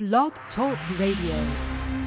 Blog Talk Radio.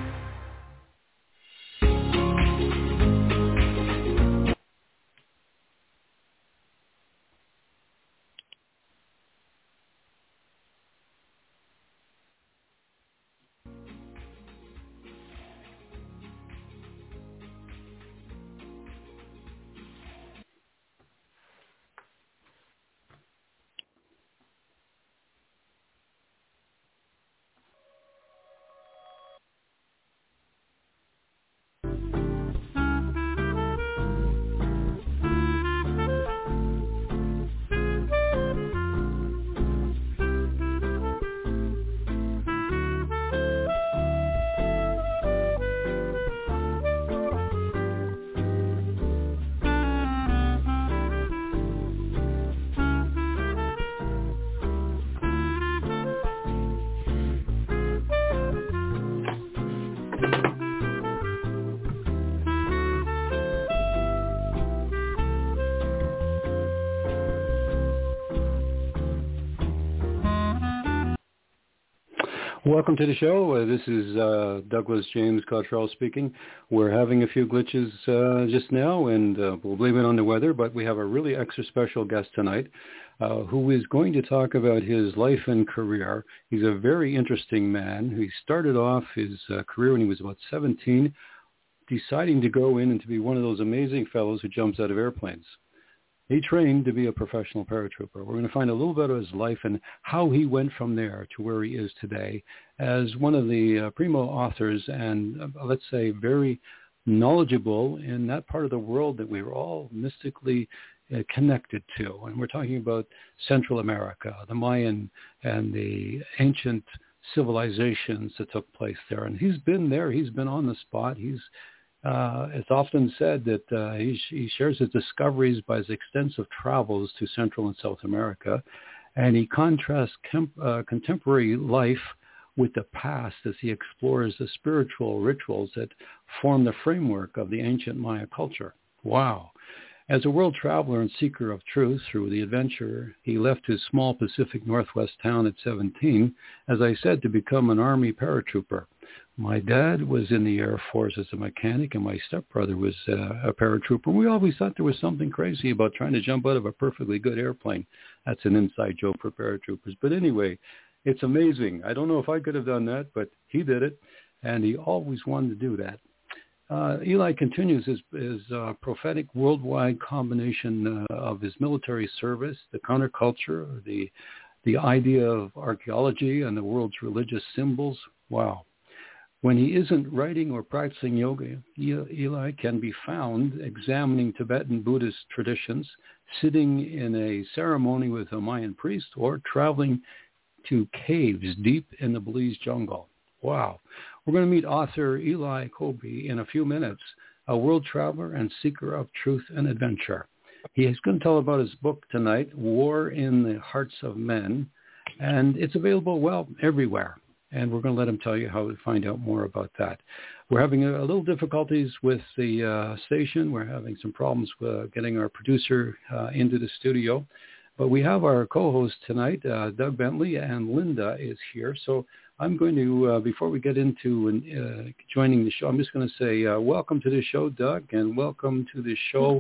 Welcome to the show. This is Douglas James Cottrell speaking. We're having a few glitches just now, and we'll blame it on the weather, but we have a really extra special guest tonight who is going to talk about his life and career. He's a very interesting man. He started off his career when he was about 17, deciding to go in and to be one of those amazing fellows who jumps out of airplanes. He trained to be a professional paratrooper. We're going to find a little bit of his life and how he went from there to where he is today as one of the primo authors and, let's say, very knowledgeable in that part of the world that we were all mystically connected to. And we're talking about Central America, the Mayan and the ancient civilizations that took place there. And he's been there. He's been on the spot. It's often said that he shares his discoveries by his extensive travels to Central and South America, and he contrasts contemporary life with the past as he explores the spiritual rituals that form the framework of the ancient Maya culture. Wow. As a world traveler and seeker of truth through the adventure, he left his small Pacific Northwest town at 17, as I said, to become an Army paratrooper. My dad was in the Air Force as a mechanic, and my stepbrother was a paratrooper. We always thought there was something crazy about trying to jump out of a perfectly good airplane. That's an inside joke for paratroopers. But anyway, it's amazing. I don't know if I could have done that, but he did it, and he always wanted to do that. Eli continues his prophetic worldwide combination of his military service, the counterculture, the idea of archaeology and the world's religious symbols. Wow. When he isn't writing or practicing yoga, Eli can be found examining Tibetan Buddhist traditions, sitting in a ceremony with a Mayan priest, or traveling to caves deep in the Belize jungle. Wow. We're going to meet author Eli Kolbe in a few minutes, a world traveler and seeker of truth and adventure. He is going to tell about his book tonight, War in the Hearts of Men, and it's available, everywhere. And we're going to let him tell you how to find out more about that. We're having a little difficulties with the station. We're having some problems with getting our producer into the studio. But we have our co-host tonight, Doug Bentley, and Linda is here. So I'm going to, before we get into joining the show, I'm just going to say welcome to the show, Doug, and welcome to the show,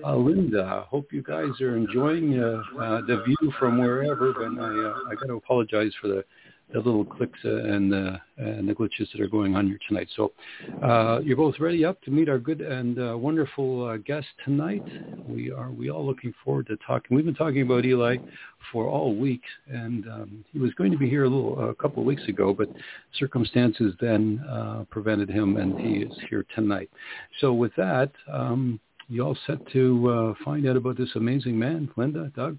Linda. Hope you guys are enjoying the view from wherever. But I got to apologize for the little clicks and the glitches that are going on here tonight. So you're both ready up to meet our good and wonderful guest tonight. We all looking forward to talking. We've been talking about Eli for all week, and he was going to be here a couple of weeks ago, but circumstances then prevented him, and he is here tonight. So with that, you all set to find out about this amazing man, Linda, Doug?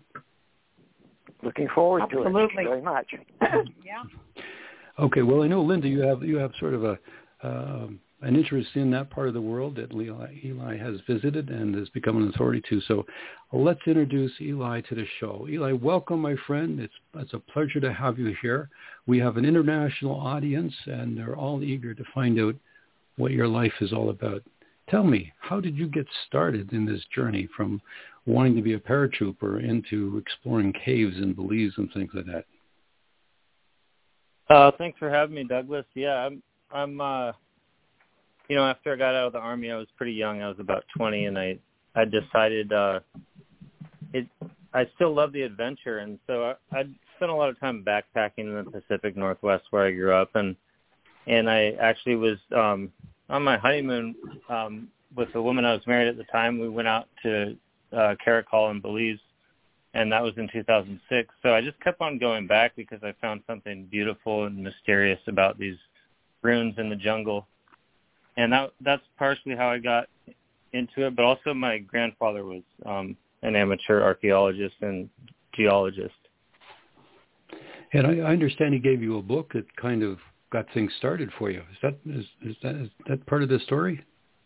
Looking forward Absolutely. to it very much. Yeah. Okay. Well, I know, Linda, you have sort of an interest in that part of the world that Eli has visited and has become an authority to. So let's introduce Eli to the show. Eli, welcome, my friend. It's a pleasure to have you here. We have an international audience, and they're all eager to find out what your life is all about. Tell me, how did you get started in this journey from wanting to be a paratrooper into exploring caves in Belize and things like that? Thanks for having me, Douglas. Yeah, I'm after I got out of the Army, I was pretty young. I was about 20, and I decided I still love the adventure, and so I spent a lot of time backpacking in the Pacific Northwest where I grew up, and I actually was on my honeymoon with the woman I was married at the time. We went out to Caracol in Belize, and that was in 2006. So I just kept on going back because I found something beautiful and mysterious about these ruins in the jungle. And that's partially how I got into it, but also my grandfather was an amateur archaeologist and geologist. And I understand he gave you a book that kind of got things started for you. Is that part of the story?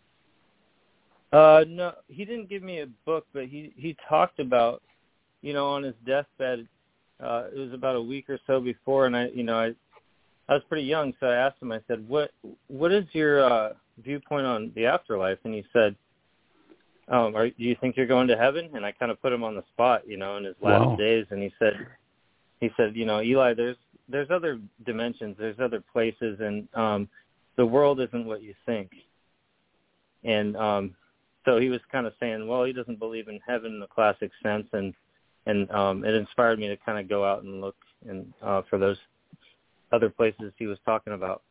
No, he didn't give me a book, but he talked about, on his deathbed. It was about a week or so before, and I was pretty young, so I asked him. I said, "What is your viewpoint on the afterlife?" And he said, do you think you're going to heaven? And I kind of put him on the spot, in his last days. And he said, Eli, there's other dimensions, there's other places, and the world isn't what you think. And so he was kind of saying, well, he doesn't believe in heaven in the classic sense, and it inspired me to kind of go out and look and for those other places he was talking about.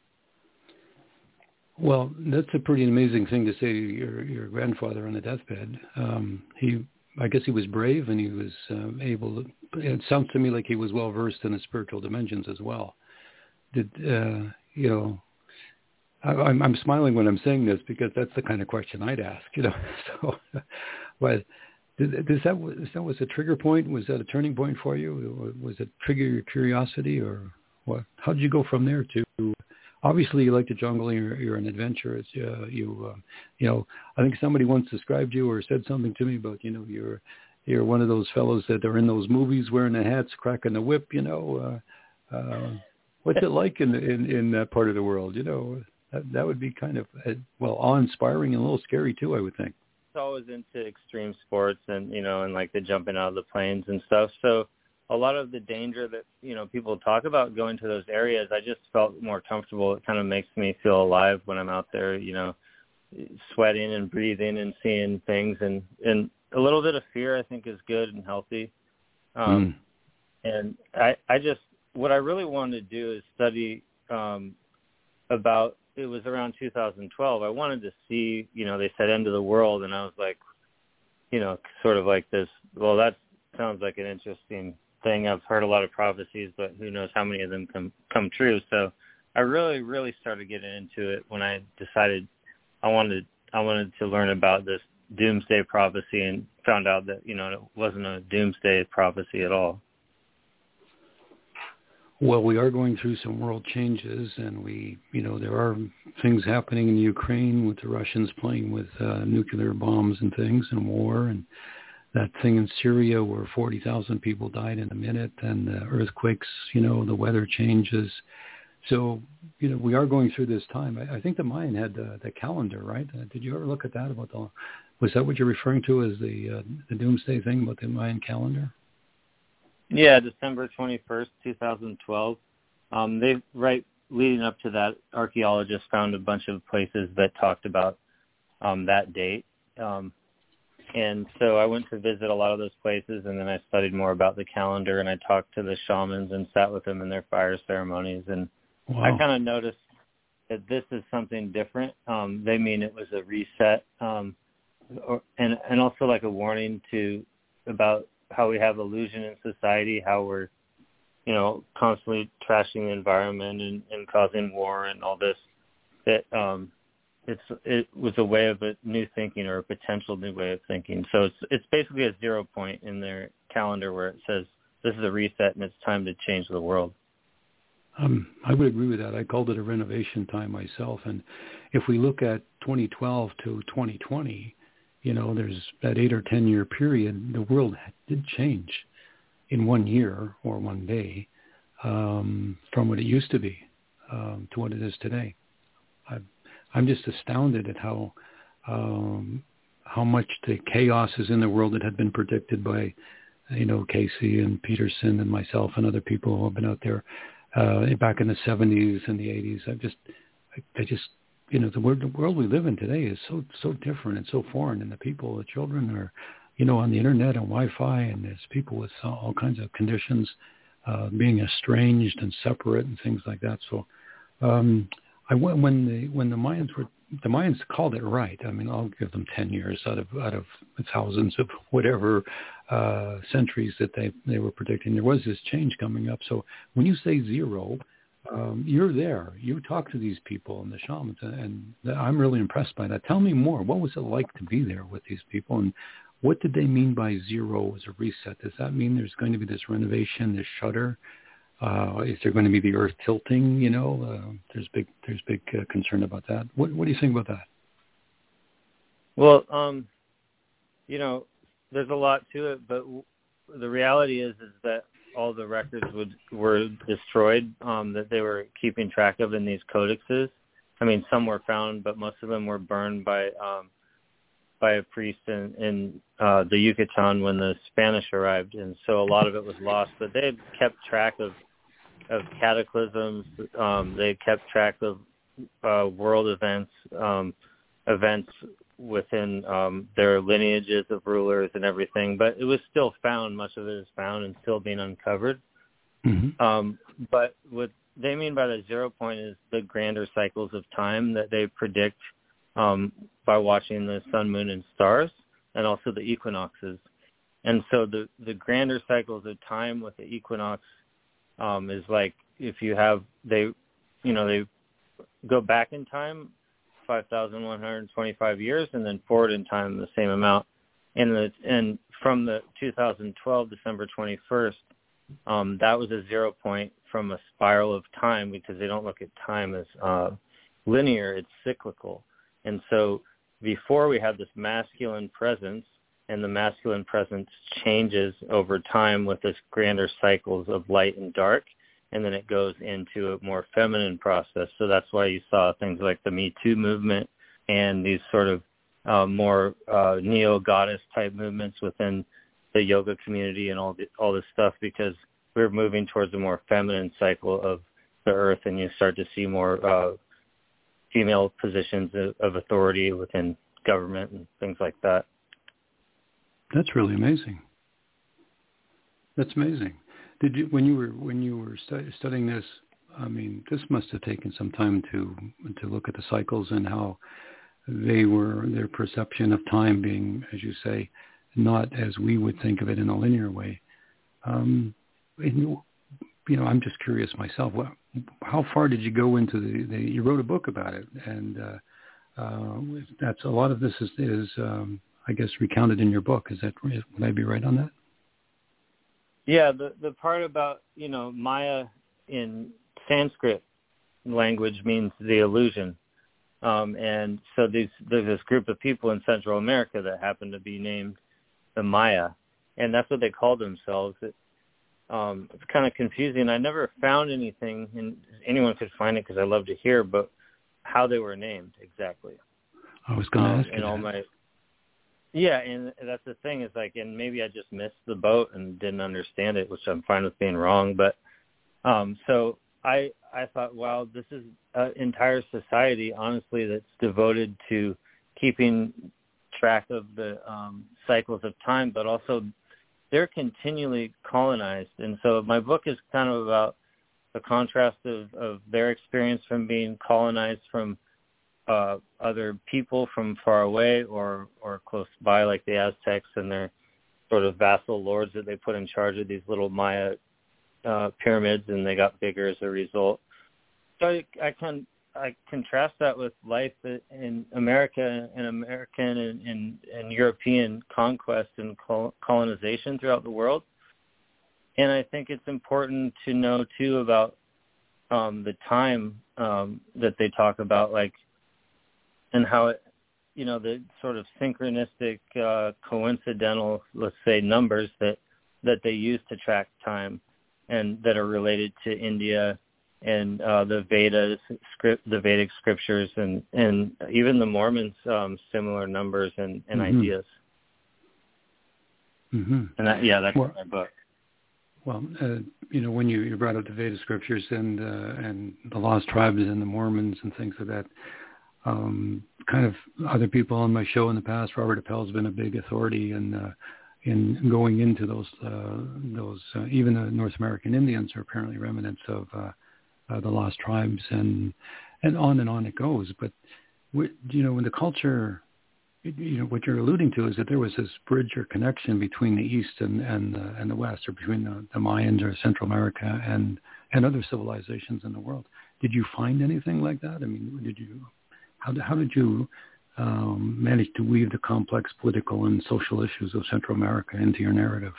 Well, that's a pretty amazing thing to say to your grandfather on the deathbed. I guess he was brave, and he was able to. It sounds to me like he was well versed in the spiritual dimensions as well. I'm smiling when I'm saying this because that's the kind of question I'd ask. So, but that was a trigger point? Was that a turning point for you? Was it trigger your curiosity, or what? How did you go from there to? Obviously, you like the jungle. You're an adventurous. I think somebody once described you or said something to me about, you're one of those fellows that are in those movies wearing the hats, cracking the whip. What's it like in that part of the world? That would be kind of awe-inspiring and a little scary too, I would think. I was always into extreme sports and and like the jumping out of the planes and stuff. So a lot of the danger that, people talk about going to those areas, I just felt more comfortable. It kind of makes me feel alive when I'm out there, sweating and breathing and seeing things. And a little bit of fear, I think, is good and healthy. And what I really wanted to do is study about, it was around 2012. I wanted to see, they said end of the world. And I was like, sort of like this, well, that sounds like an interesting thing. I've heard a lot of prophecies, but who knows how many of them come true. So I really, really started getting into it when I decided I wanted to learn about this doomsday prophecy, and found out that, it wasn't a doomsday prophecy at all. Well, we are going through some world changes, and there are things happening in Ukraine with the Russians playing with nuclear bombs and things and war, and that thing in Syria where 40,000 people died in a minute, and the earthquakes, the weather changes. So, we are going through this time. I think the Mayan had the calendar, right? Did you ever look at that? Was that what you're referring to as the doomsday thing about the Mayan calendar? Yeah, December 21st, 2012. Leading up to that, archaeologists found a bunch of places that talked about that date. And so I went to visit a lot of those places, and then I studied more about the calendar, and I talked to the shamans and sat with them in their fire ceremonies. And I kind of noticed that this is something different. They mean it was a reset, and also like a warning about how we have illusion in society, how we're, constantly trashing the environment and causing war and all this. That it was a way of a new thinking, or a potential new way of thinking. So it's basically a 0 point in their calendar where it says this is a reset and it's time to change the world. I would agree with that. I called it a renovation time myself. And if we look at 2012 to 2020, there's that 8 or 10 year period, the world did change in 1 year or 1 day from what it used to be to what it is today. I'm just astounded at how much the chaos is in the world that had been predicted by, Casey and Peterson and myself and other people who have been out there. back in the 70s and the 80s. I just, the world we live in today is so different and so foreign, and the people, the children are, on the internet and Wi-Fi, and there's people with all kinds of conditions, being estranged and separate and things like that. So, when the Mayans called it right. I mean, I'll give them 10 years out of thousands of whatever centuries that they were predicting. There was this change coming up. So when you say zero, you're there. You talk to these people and the shamans, and I'm really impressed by that. Tell me more. What was it like to be there with these people, and what did they mean by zero as a reset? Does that mean there's going to be this renovation, this shudder? Is there going to be the earth tilting? There's big concern about that. What do you think about that? Well, there's a lot to it, but the reality is that all the records were destroyed that they were keeping track of in these codexes. I mean, some were found, but most of them were burned by a priest in the Yucatan when the Spanish arrived, and so a lot of it was lost. But they had kept track of cataclysms. They kept track of world events within their lineages of rulers and everything. But it was still found. Much of it is found and still being uncovered. Mm-hmm. But what they mean by the 0 point is the grander cycles of time that they predict by watching the sun, moon, and stars, and also the equinoxes. And so the grander cycles of time with the equinox is like if you have they go back in time 5,125 years and then forward in time the same amount. And from the 2012 December 21st, that was a 0 point from a spiral of time, because they don't look at time as linear; it's cyclical. And so before we have this masculine presence, and the masculine presence changes over time with this grander cycles of light and dark, and then it goes into a more feminine process. So that's why you saw things like the Me Too movement and these sort of more neo-goddess type movements within the yoga community and all this stuff, because we're moving towards a more feminine cycle of the earth, and you start to see more female positions of authority within government and things like that. That's really amazing. That's amazing. Did you, when you were studying this? I mean, this must have taken some time to look at the cycles and how their perception of time being, as you say, not as we would think of it in a linear way. I'm just curious myself. How far did you go into you wrote a book about it, and that's a lot of this is I guess recounted in your book. Would I be right on that? Yeah, the part about Maya in Sanskrit language means the illusion, and so there's this group of people in Central America that happen to be named the Maya, and that's what they call themselves. It's kind of confusing. I never found anything, and anyone could find it because I love to hear, but how they were named exactly. I was going to ask you. Yeah, and that's the thing is and maybe I just missed the boat and didn't understand it, which I'm fine with being wrong. But so I thought, wow, this is an entire society, honestly, that's devoted to keeping track of the cycles of time, but also they're continually colonized. And so my book is kind of about the contrast of their experience from being colonized from other people from far away or close by, like the Aztecs and their sort of vassal lords that they put in charge of these little Maya pyramids, and they got bigger as a result. So I contrast that with life in America and American and European conquest and colonization throughout the world. And I think it's important to know too about the time that they talk about, and how it, the sort of synchronistic, coincidental, let's say, numbers that they use to track time, and that are related to India and the Vedas, the Vedic scriptures, and even the Mormons, similar numbers and mm-hmm. ideas. Mm-hmm. And that's my book. Well, when you brought up the Veda scriptures and the lost tribes and the Mormons and things like that, kind of other people on my show in the past, Robert Appel's been a big authority in going into those even the North American Indians are apparently remnants of the lost tribes, and on it goes. But when the culture, what you're alluding to is that there was this bridge or connection between the East and the West, or between the Mayans or Central America and other civilizations in the world. Did you find anything like that? I mean, how did you manage to weave the complex political and social issues of Central America into your narrative?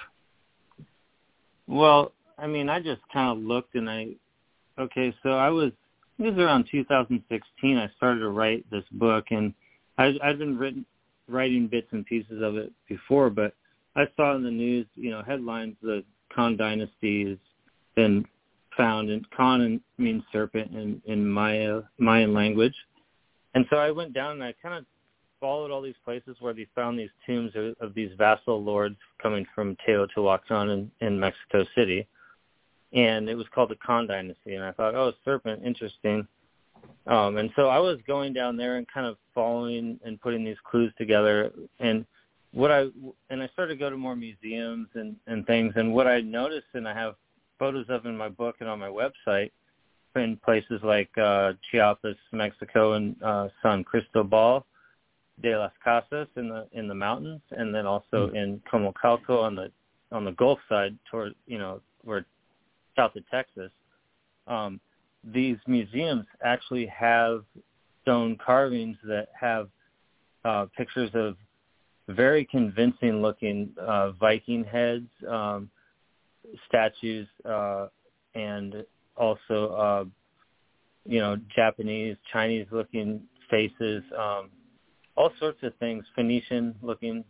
Well, I mean, I just kind of looked and so it was around 2016 I started to write this book, and I've been writing bits and pieces of it before, but I saw in the news, headlines, the Khan dynasty has been found, and Khan means serpent in Mayan language. And so I went down and I kind of followed all these places where they found these tombs of these vassal lords coming from Teotihuacan in Mexico City. And it was called the Khan dynasty. And I thought, serpent, interesting. And so I was going down there and kind of following and putting these clues together. And I started to go to more museums and things. And what I noticed, and I have photos of in my book and on my website, in places like Chiapas, Mexico, and San Cristobal de las Casas in the mountains, and then also in Comocalco on the Gulf side toward where south of Texas. These museums actually have stone carvings that have pictures of very convincing looking Viking heads, statues, and also, Japanese, Chinese-looking faces, all sorts of things, Phoenician-looking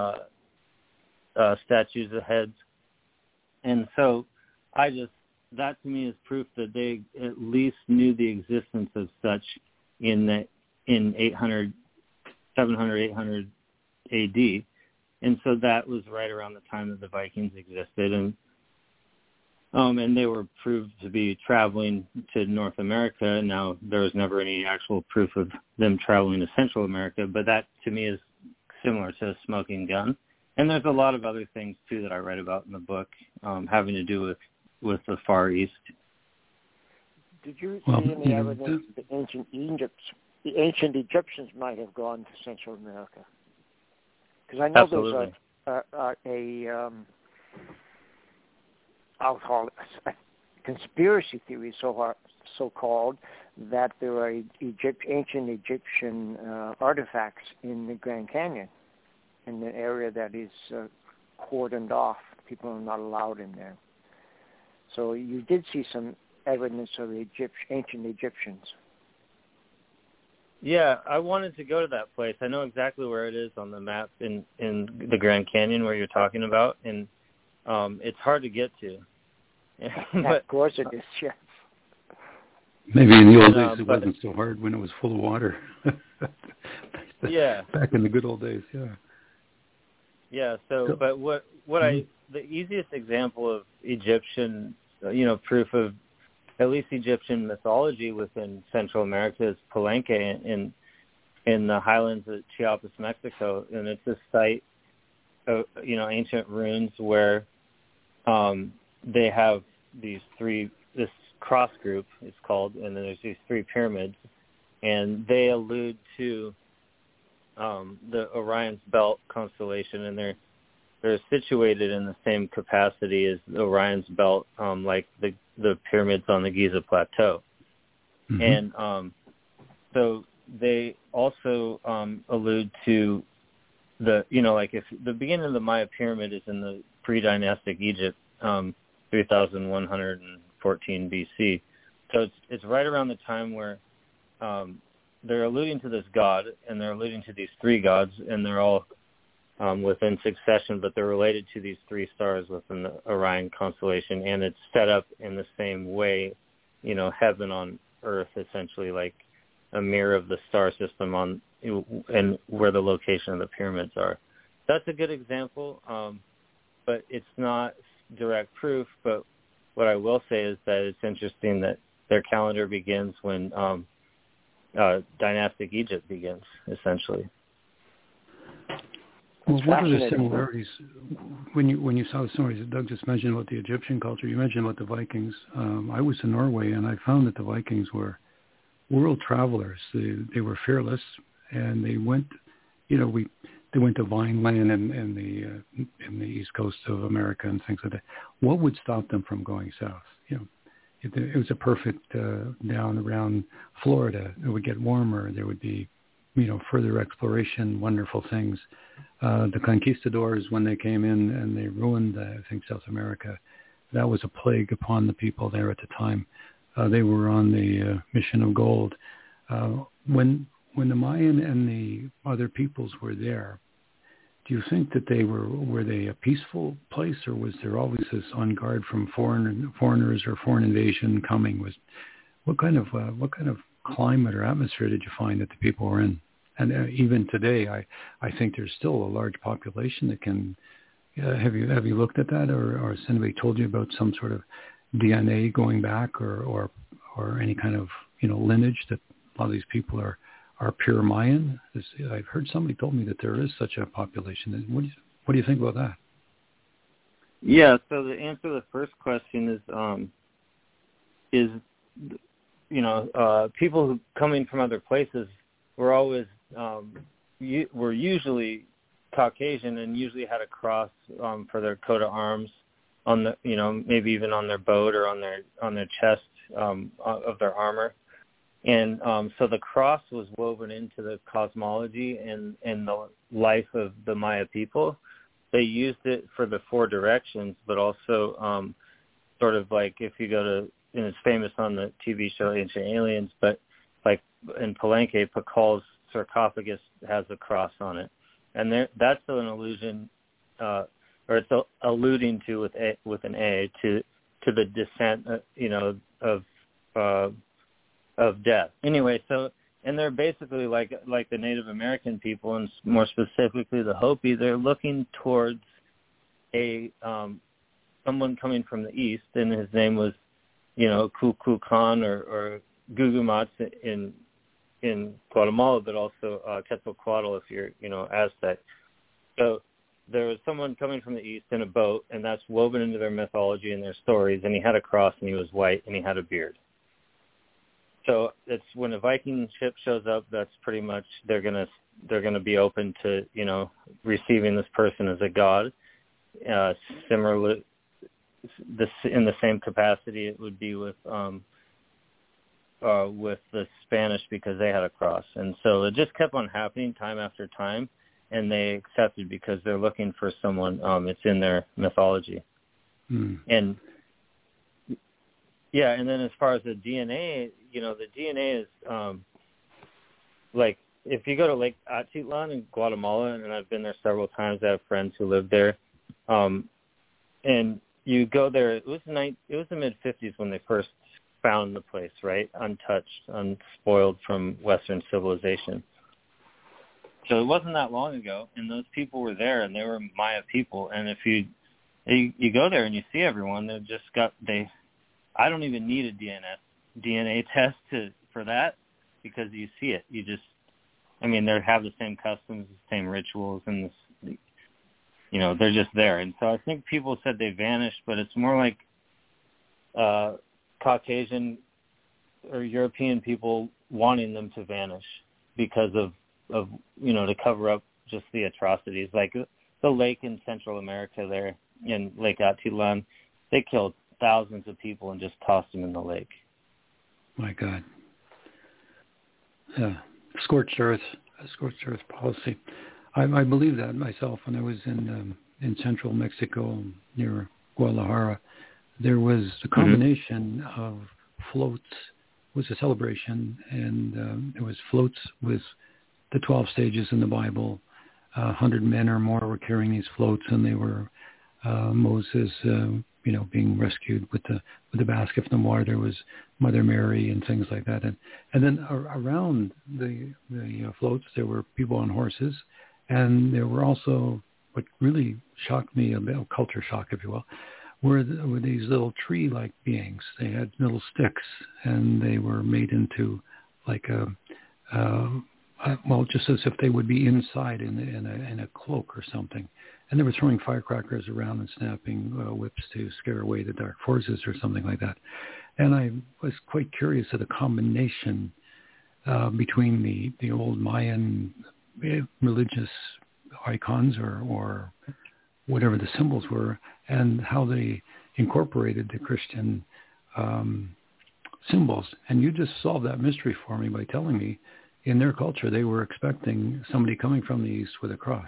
statues of heads. And so that to me is proof that they at least knew the existence of such in 700, 800 AD. And so that was right around the time that the Vikings existed. And they were proved to be traveling to North America. Now, there was never any actual proof of them traveling to Central America, but that, to me, is similar to a smoking gun. And there's a lot of other things, too, that I write about in the book having to do with the Far East. Did you see any evidence that the ancient Egyptians might have gone to Central America? Because I know Absolutely. there's I'll call it a conspiracy theory, so-called, that there are ancient Egyptian artifacts in the Grand Canyon, in the area that is cordoned off. People are not allowed in there. So you did see some evidence of the ancient Egyptians. Yeah, I wanted to go to that place. I know exactly where it is on the map in the Grand Canyon where you're talking about, and it's hard to get to. But, of course it is, yeah. Maybe in the old days it wasn't so hard when it was full of water. Yeah. Back in the good old days, yeah. Yeah, but the easiest example of Egyptian, proof of at least Egyptian mythology within Central America is Palenque in the highlands of Chiapas, Mexico. And it's a site of, ancient ruins where they have this cross group, it's called, and then there's these three pyramids, and they allude to the Orion's Belt constellation, and they're situated in the same capacity as Orion's Belt, like the pyramids on the Giza Plateau. Mm-hmm. And so they also allude to if the beginning of the Maya pyramid is in the pre-dynastic Egypt, 3114 BC. So it's right around the time where they're alluding to this god, and they're alluding to these three gods, and they're all within succession, but they're related to these three stars within the Orion constellation, and it's set up in the same way, heaven on earth, essentially, like a mirror of the star system and where the location of the pyramids are. That's a good example, but it's not direct proof, but what I will say is that it's interesting that their calendar begins when dynastic Egypt begins, essentially. Well, what are the similarities when you saw the stories that Doug just mentioned about the Egyptian culture? You mentioned about the Vikings. I was in Norway, and I found that the Vikings were world travelers. They were fearless, and they went, they went to Vineland and the east coast of America and things like that. What would stop them from going south? It was a perfect down around Florida. It would get warmer. There would be, further exploration, wonderful things. The conquistadors, when they came in and they ruined, I think, South America, that was a plague upon the people there at the time. They were on the mission of gold. When the Mayan and the other peoples were there, do you think that were they a peaceful place, or was there always this on guard from foreigners or foreign invasion coming? What kind of climate or atmosphere did you find that the people were in? And even today, I think there's still a large population that can. Have you looked at that, or has anybody told you about some sort of DNA going back, or any kind of lineage that a lot of these people are pure Mayan? I've heard somebody told me that there is such a population. What do you think about that? Yeah. So the answer to the first question is people who coming from other places were always were usually Caucasian and usually had a cross for their coat of arms on the maybe even on their boat or on their chest of their armor. And so the cross was woven into the cosmology and the life of the Maya people. They used it for the four directions, but also sort of like if you go to, and it's famous on the TV show Ancient Aliens, but like in Palenque, Pakal's sarcophagus has a cross on it. And that's an allusion, or it's alluding to with an A to the descent, of death. Anyway, so, and they're basically like the Native American people, and more specifically the Hopi. They're looking towards someone coming from the east, and his name was, Kukulkan or Gugumatz in Guatemala, but also Quetzalcoatl if you're, Aztec. So there was someone coming from the east in a boat, and that's woven into their mythology and their stories, and he had a cross, and he was white, and he had a beard. So it's when a Viking ship shows up, that's pretty much they're gonna be open to receiving this person as a god. Similarly, in the same capacity, it would be with the Spanish because they had a cross, and so it just kept on happening time after time, and they accepted because they're looking for someone. It's in their mythology, and. Yeah, and then as far as the DNA, the DNA is like if you go to Lake Atitlan in Guatemala, and I've been there several times. I have friends who live there, and you go there. It was the mid-50s when they first found the place, right, untouched, unspoiled from Western civilization. So it wasn't that long ago, and those people were there, and they were Maya people. And if you go there and you see everyone, they've just I don't even need a DNA test for that because you see it. They have the same customs, the same rituals, and they're just there. And so I think people said they vanished, but it's more like Caucasian or European people wanting them to vanish because of to cover up just the atrocities. Like the lake in Central America there in Lake Atitlan, they killed thousands of people and just tossed them in the lake. My God. Scorched earth policy. I believe that myself. When I was in central Mexico near Guadalajara, there was a combination of floats. It was a celebration, and it was floats with the 12 stages in the Bible. 100 men or more were carrying these floats, and they were Moses, being rescued with the basket from the water. There was Mother Mary and things like that, and then around the floats there were people on horses, and there were also what really shocked me, a bit of culture shock, if you will, were these little tree-like beings. They had little sticks, and they were made into like just as if they would be inside in a cloak or something. And they were throwing firecrackers around and snapping whips to scare away the dark forces or something like that. And I was quite curious of the combination between the old Mayan religious icons or whatever the symbols were, and how they incorporated the Christian symbols. And you just solved that mystery for me by telling me in their culture they were expecting somebody coming from the east with a cross.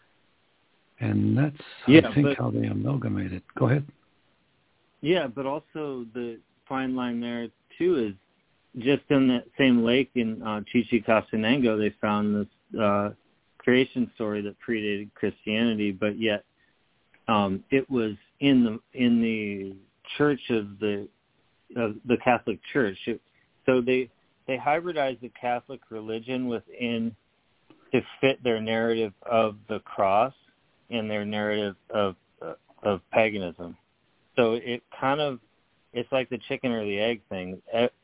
And that's, I think, how they amalgamated. Go ahead. Yeah, but also the fine line there, too, is just in that same lake in Chichicastenango, they found this creation story that predated Christianity, but yet it was in the church of the Catholic Church. So they hybridized the Catholic religion within to fit their narrative of the cross and their narrative of paganism. So it's like the chicken or the egg thing.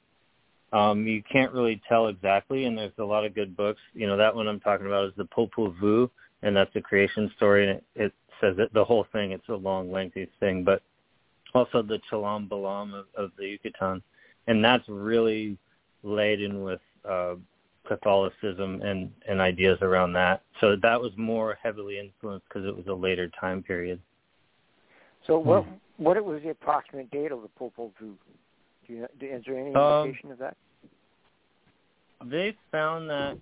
You can't really tell exactly, and there's a lot of good books. That one I'm talking about is the Popol Vuh, and that's a creation story, and it says it, the whole thing. It's a long, lengthy thing, but also the Chalam Balam of the Yucatan, and that's really laden with Catholicism and ideas around that. So that was more heavily influenced because it was a later time period. So what was the approximate date of the Popol Vuh? Is there any indication of that? They found that,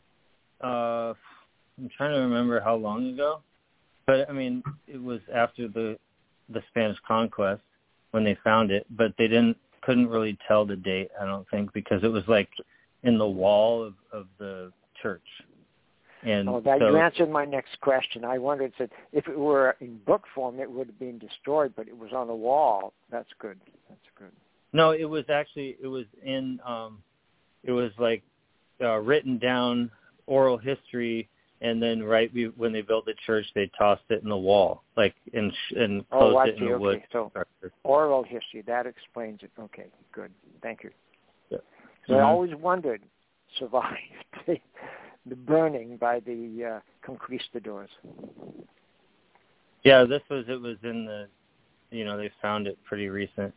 I'm trying to remember how long ago, but I mean, it was after the Spanish conquest when they found it, but they couldn't really tell the date, I don't think, because it was like in the wall of the church. And you answered my next question. I wondered if it were in book form, it would have been destroyed, but it was on the wall. That's good. No, it was like written down oral history, and then when they built the church, they tossed it in the wall, like and closed it in the wood. So oral history, that explains it. Okay, good. Thank you. Yeah. So I always wondered, survived the burning by the conquistadors. Yeah, it was in the, they found it pretty recent.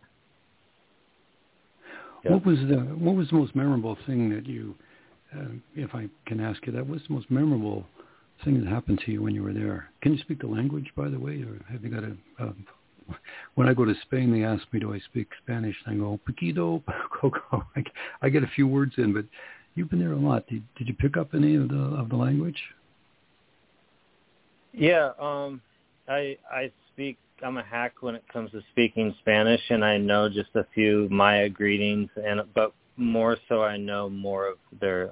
Yeah. What was the most memorable thing that you, if I can ask you that, what's the most memorable thing that happened to you when you were there? Can you speak the language, by the way, or have you got when I go to Spain, they ask me, do I speak Spanish? And I go, poquito, coco. I get a few words in, but you've been there a lot. Did you pick up any of the language? Yeah, I speak. I'm a hack when it comes to speaking Spanish, and I know just a few Maya greetings, but more so I know more of their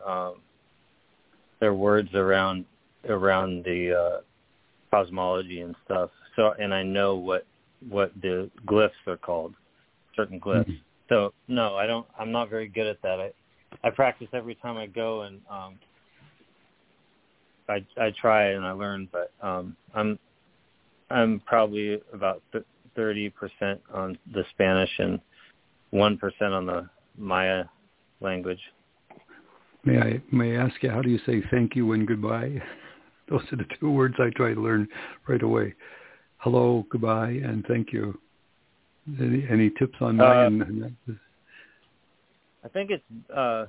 words around the cosmology and stuff. So, and I know what the glyphs are called, certain glyphs. Mm-hmm. So no, I'm not very good at that. I practice every time I go, and I try and I learn, but I'm probably about 30% on the Spanish and 1% on the Maya language. May I ask you, how do you say thank you and goodbye? Those are the two words I try to learn right away. Hello, goodbye, and thank you. Any tips on Mayan? I think it's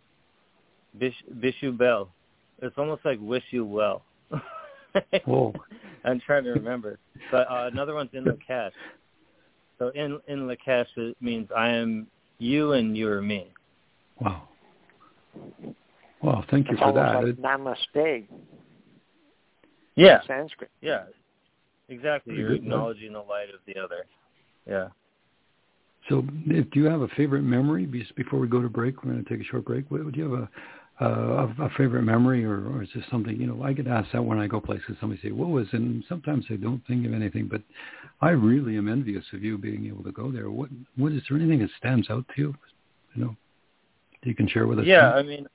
Bishu Bell. It's almost like wish you well. Whoa. I'm trying to remember. But another one's in Lakesh. So in Lakesh, it means I am you and you are me. Wow. Well, thank you for that. Like namaste. Yeah. Sanskrit. Yeah. Exactly. You're acknowledging the light of the other. Yeah. So do you have a favorite memory? Just before we go to break, we're going to take a short break. Would you have a favorite memory, or is this something, I get asked that when I go places. Somebody say, what was, and sometimes I don't think of anything, but I really am envious of you being able to go there. What is there anything that stands out to you? That you can share with us? Yeah, I mean,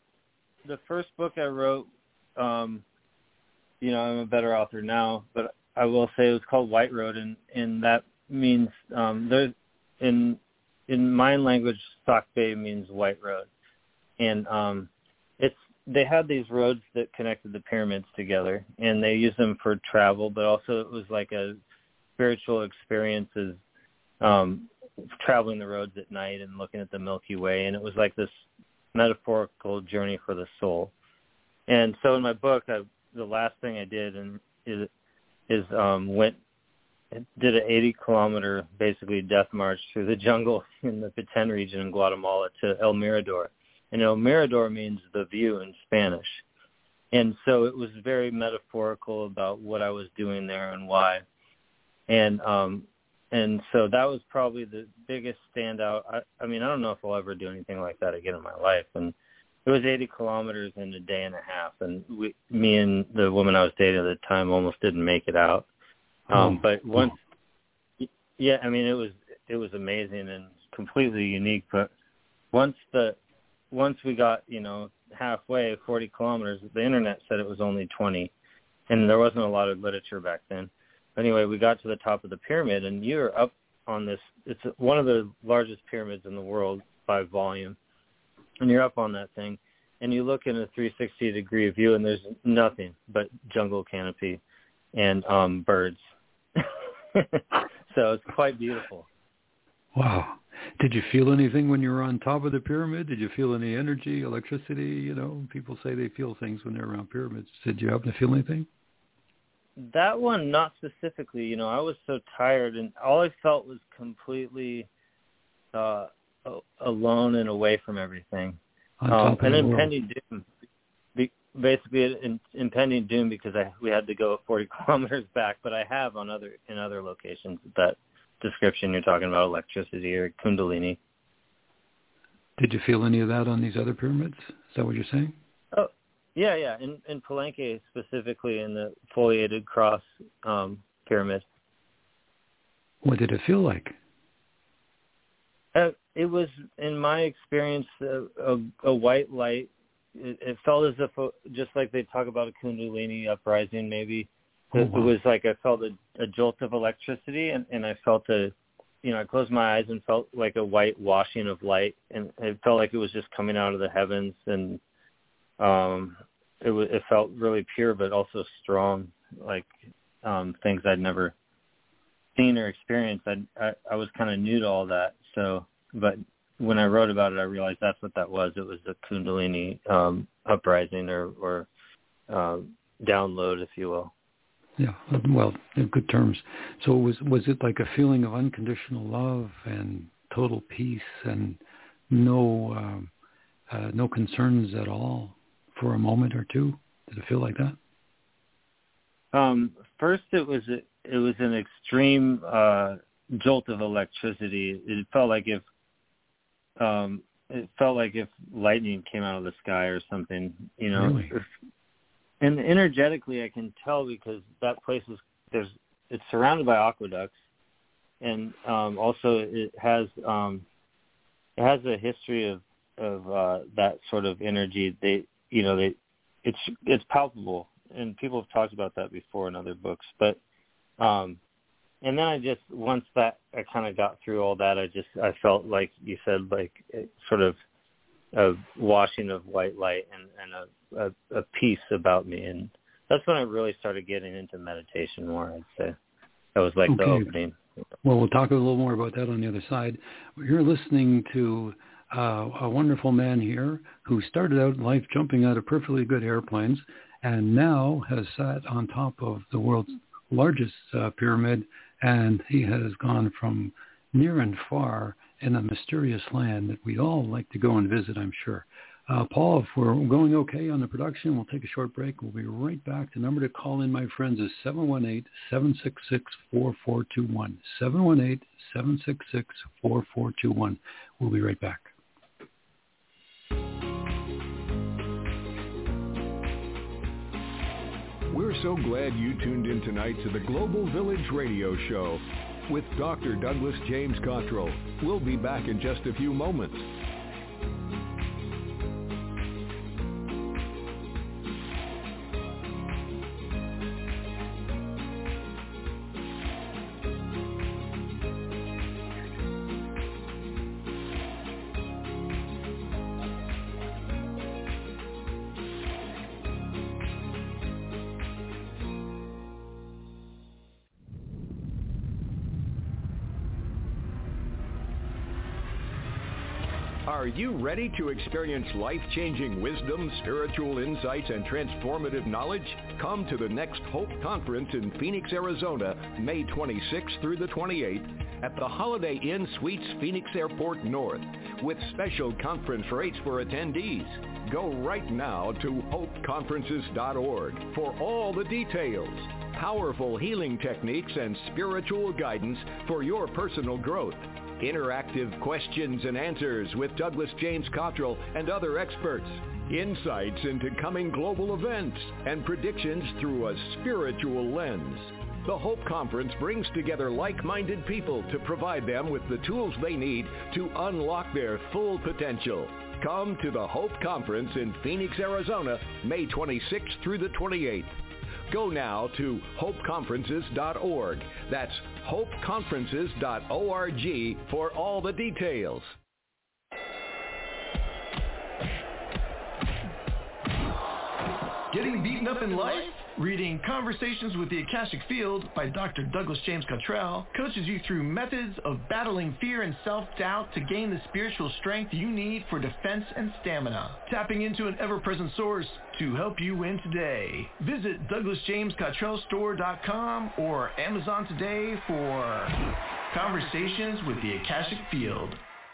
the first book I wrote, I'm a better author now, but I will say it was called White Road, and that means there's in Mayan language, Sakbe means white road, and they had these roads that connected the pyramids together, and they used them for travel, but also it was like a spiritual experiences, traveling the roads at night and looking at the Milky Way, and it was like this metaphorical journey for the soul. And so in my book, the last thing I did did an 80-kilometer basically death march through the jungle in the Petén region in Guatemala to El Mirador. And El Mirador means the view in Spanish. And so it was very metaphorical about what I was doing there and why. And so that was probably the biggest standout. I mean, I don't know if I'll ever do anything like that again in my life. And it was 80 kilometers in a day and a half. And me and the woman I was dating at the time almost didn't make it out. But once, yeah, I mean, it was amazing and completely unique. But once we got, halfway, 40 kilometers, the internet said it was only 20, and there wasn't a lot of literature back then. Anyway, we got to the top of the pyramid, and you're up on this. It's one of the largest pyramids in the world by volume, and you're up on that thing, and you look in a 360-degree view, and there's nothing but jungle canopy and birds. So it's quite beautiful. Wow. Did you feel anything when you were on top of the pyramid? Did you feel any energy, electricity? People say they feel things when they're around pyramids. Did you happen to feel anything? That one, not specifically. I was so tired, and all I felt was completely alone and away from everything. And impending doom. Basically, impending doom because we had to go 40 kilometers back. But I have in other locations that description you're talking about, electricity or kundalini. Did you feel any of that on these other pyramids? Is that what you're saying? Oh, yeah. In Palenque, specifically in the foliated cross pyramid. What did it feel like? It was, in my experience, a white light. It felt as if, just like they talk about a kundalini uprising, maybe. It was like I felt a jolt of electricity, and I felt I closed my eyes and felt like a white washing of light, and it felt like it was just coming out of the heavens, and it felt really pure, but also strong, like things I'd never seen or experienced. I was kind of new to all that, but when I wrote about it, I realized that's what that was. It was a kundalini uprising or download, if you will. Yeah, well, in good terms. So was it like a feeling of unconditional love and total peace and no concerns at all for a moment or two? Did it feel like that? First, it was an extreme jolt of electricity. It felt like if lightning came out of the sky or something. Really? And energetically, I can tell because that place it's surrounded by aqueducts, and also it has a history of that sort of energy. It's palpable, and people have talked about that before in other books. But and then once that I kind of got through all that, I felt like you said, like sort of a washing of white light and a peace about me, and that's when I really started getting into meditation more. I'd say that was like the opening. Well, we'll talk a little more about that on the other side. You're listening to a wonderful man here who started out in life jumping out of perfectly good airplanes, and now has sat on top of the world's largest pyramid, and he has gone from near and far in a mysterious land that we'd all like to go and visit, I'm sure. Paul, if we're going okay on the production, we'll take a short break. We'll be right back. The number to call in, my friends, is 718-766-4421. 718-766-4421. We'll be right back. We're so glad you tuned in tonight to the Global Village Radio Show with Dr. Douglas James Cottrell. We'll be back in just a few moments. Are you ready to experience life-changing wisdom, spiritual insights, and transformative knowledge? Come to the next Hope Conference in Phoenix, Arizona, May 26th through the 28th at the Holiday Inn Suites Phoenix Airport North with special conference rates for attendees. Go right now to hopeconferences.org for all the details. Powerful healing techniques and spiritual guidance for your personal growth. Interactive questions and answers with Douglas James Cottrell and other experts. Insights into coming global events and predictions through a spiritual lens. The Hope Conference brings together like-minded people to provide them with the tools they need to unlock their full potential. Come to the Hope Conference in Phoenix, Arizona, May 26th through the 28th. Go now to hopeconferences.org. That's hopeconferences.org for all the details. Getting beaten up in life? Reading Conversations with the Akashic Field by Dr. Douglas James Cottrell coaches you through methods of battling fear and self-doubt to gain the spiritual strength you need for defense and stamina. Tapping into an ever-present source to help you win today. Visit DouglasJamesCottrellStore.com or Amazon today for Conversations with the Akashic Field.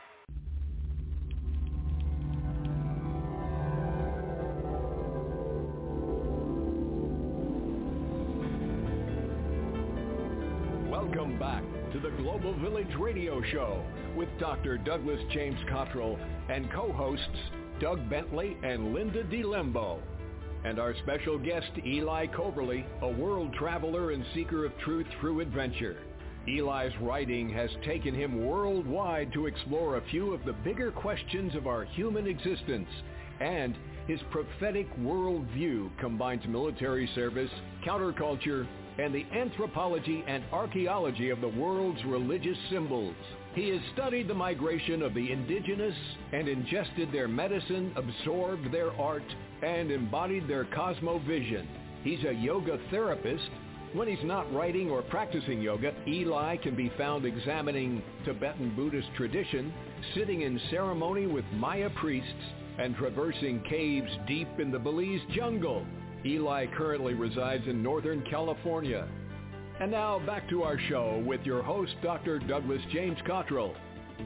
Welcome back to the Global Village Radio Show with Dr. Douglas James Cottrell and co-hosts Doug Bentley and Linda DeLembo. And our special guest, Eli Coverly, a world traveler and seeker of truth through adventure. Eli's writing has taken him worldwide to explore a few of the bigger questions of our human existence, and his prophetic worldview combines military service, counterculture, and the anthropology and archaeology of the world's religious symbols. He has studied the migration of the indigenous and ingested their medicine, absorbed their art, and embodied their cosmovision. He's a yoga therapist. When he's not writing or practicing yoga, Eli can be found examining Tibetan Buddhist tradition, sitting in ceremony with Maya priests, and traversing caves deep in the Belize jungle. Eli currently resides in Northern California. And now back to our show with your host, Dr. Douglas James Cottrell.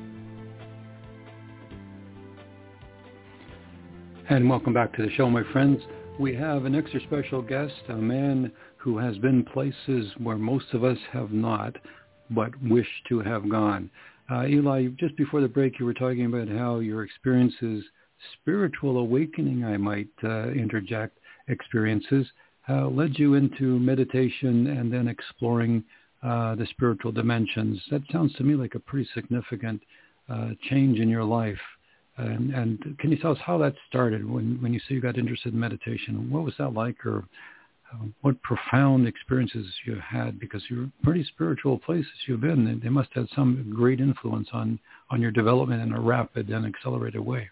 And welcome back to the show, my friends. We have an extra special guest, a man who has been places where most of us have not, but wish to have gone. Eli, just before the break, you were talking about how your experiences, spiritual awakening, I might interject, experiences led you into meditation and then exploring the spiritual dimensions. That sounds to me like a pretty significant change in your life. And can you tell us how that started when you say you got interested in meditation? What was that like, or what profound experiences you had? Because you're pretty spiritual places you've been. They must have some great influence on your development in a rapid and accelerated way.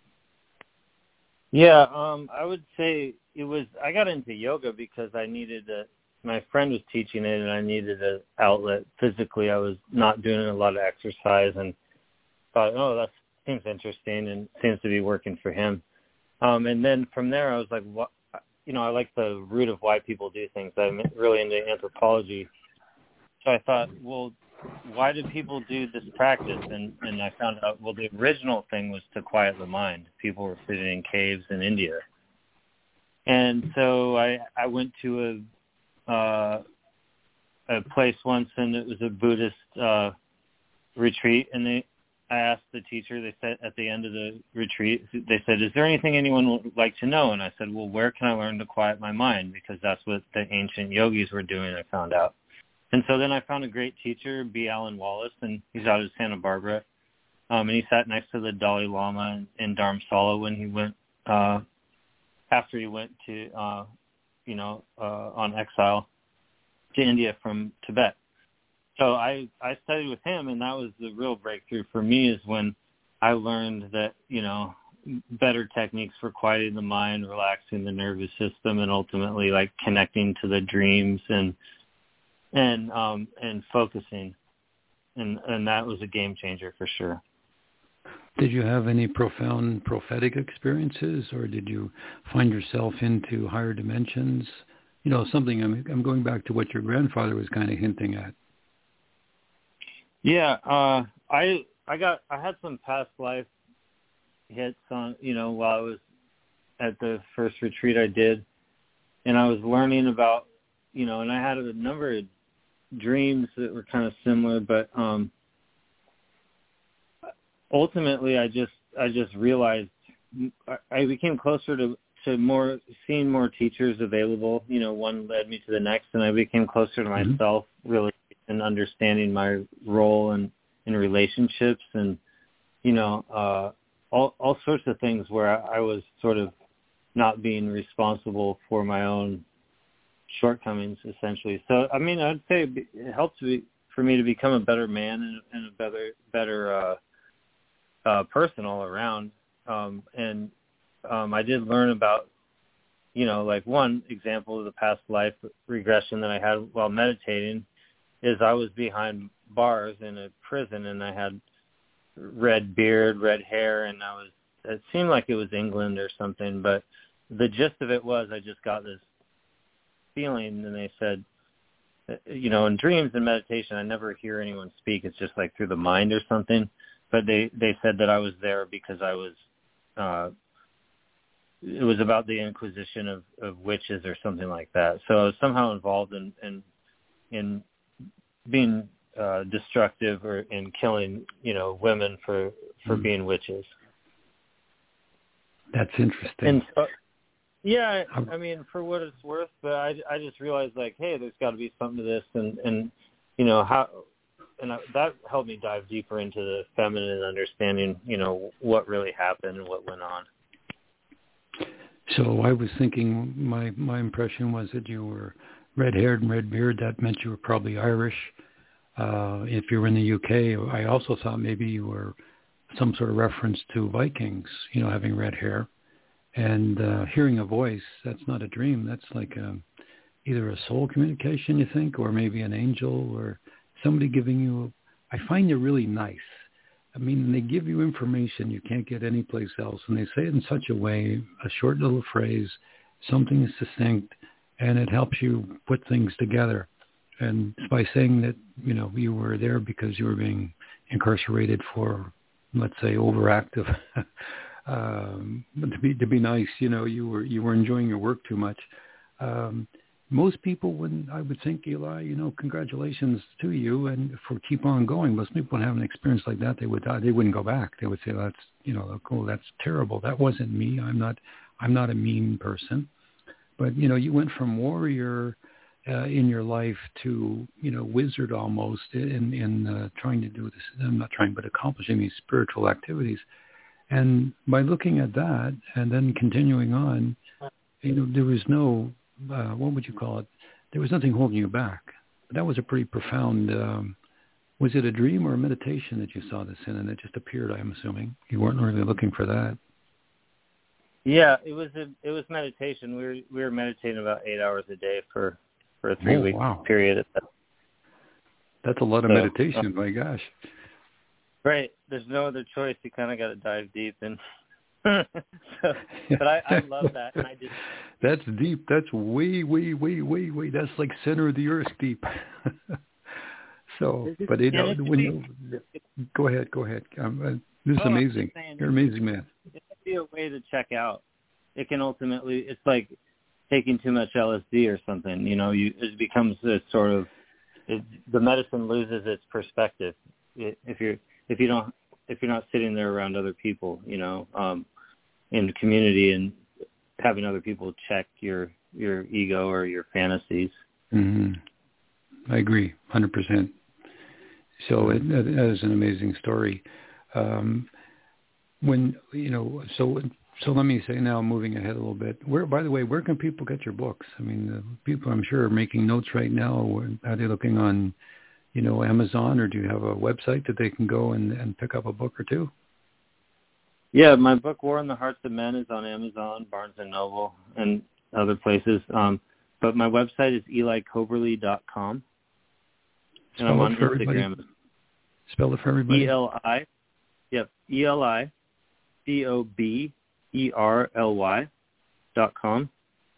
Yeah, I would say I got into yoga because my friend was teaching it and I needed an outlet. Physically, I was not doing a lot of exercise and thought, that seems interesting and seems to be working for him. And then from there, I was like, I like the root of why people do things. I'm really into anthropology. So I thought, well, why do people do this practice? And I found out, the original thing was to quiet the mind. People were sitting in caves in India. And so I went to a place once, and it was a Buddhist retreat, and I asked the teacher, they said at the end of the retreat, they said, is there anything anyone would like to know? And I said, well, where can I learn to quiet my mind? Because that's what the ancient yogis were doing, I found out. And so then I found a great teacher, B. Alan Wallace, and he's out of Santa Barbara. And he sat next to the Dalai Lama in Dharamsala when he went, after he went to, on exile to India from Tibet. So I studied with him, and that was the real breakthrough for me, is when I learned that, better techniques for quieting the mind, relaxing the nervous system, and ultimately like connecting to the dreams and focusing. And that was a game changer for sure. Did you have any profound prophetic experiences, or did you find yourself into higher dimensions? You know, something. I'm going back to what your grandfather was kind of hinting at. Yeah, I had some past life hits on, you know, while I was at the first retreat I did, and I was learning about, you know, and I had a number of dreams that were kind of similar, but ultimately I just realized I became closer to seeing more teachers available. You know, one led me to the next, and I became closer to myself, really, and understanding my role in relationships, and, you know, all sorts of things where I was sort of not being responsible for my own shortcomings, essentially. So, I mean, I'd say it helped for me to become a better man and a better person all around. And I did learn about, you know, like one example of the past life regression that I had while meditating is I was behind bars in a prison, and I had red beard, red hair, and it seemed like it was England or something, but the gist of it was I just got this feeling, and they said, you know, in dreams and meditation, I never hear anyone speak. It's just like through the mind or something. But they said that I was there because I was, it was about the Inquisition of witches or something like that. So I was somehow involved in being destructive or in killing, you know, women for being witches. That's interesting. And so, yeah, I mean, for what it's worth, but I just realized, like, hey, there's got to be something to this, and you know, that helped me dive deeper into the feminine understanding, you know, what really happened and what went on. So I was thinking, my impression was that you were red-haired and red-beard. That meant you were probably Irish. If you were in the UK, I also thought maybe you were some sort of reference to Vikings, you know, having red hair. And hearing a voice, that's not a dream. That's like either a soul communication, you think, or maybe an angel or somebody giving you. I find it really nice. I mean, they give you information you can't get anyplace else, and they say it in such a way, a short little phrase, something is succinct, and it helps you put things together. And by saying that, you know, you were there because you were being incarcerated for, let's say, overactive. To be nice, you know, you were enjoying your work too much. Most people wouldn't. I would think, Eli, you know, congratulations to you and for keep on going. Most people would have an experience like that. They would die. They wouldn't go back. They would say, that's, you know, cool. That's terrible. That wasn't me. I'm not a mean person. But, you know, you went from warrior in your life to, you know, wizard almost in trying to do this. I'm not trying, but accomplishing these spiritual activities. And by looking at that and then continuing on, you know, there was no, what would you call it? There was nothing holding you back. But that was a pretty profound, was it a dream or a meditation that you saw this in, and it just appeared, I'm assuming? You weren't really looking for that. Yeah, it was meditation. We were meditating about 8 hours a day for a 3-week period. That's a lot of meditation, my gosh. Right. There's no other choice. You kind of got to dive deep. And but I love that. And I just... That's deep. That's way. That's like center of the earth deep. So, but you know, go ahead. This is amazing. You're an amazing man. It can be a way to check out. It can ultimately, it's like taking too much LSD or something. You know, it becomes a sort of, the medicine loses its perspective. If you're not sitting there around other people, you know, in the community and having other people check your ego or your fantasies. Mm-hmm. I agree, 100%. So that is an amazing story. When, you know, so let me say now, moving ahead a little bit, by the way, where can people get your books? I mean, people I'm sure are making notes right now. Are they looking on, you know, Amazon, or do you have a website that they can go and pick up a book or two? Yeah, my book, War in the Hearts of Men, is on Amazon, Barnes & Noble, and other places. But my website is elicoberly.com. And I'm on Instagram. Spell it for everybody. Yep, ELICOBERLY.com.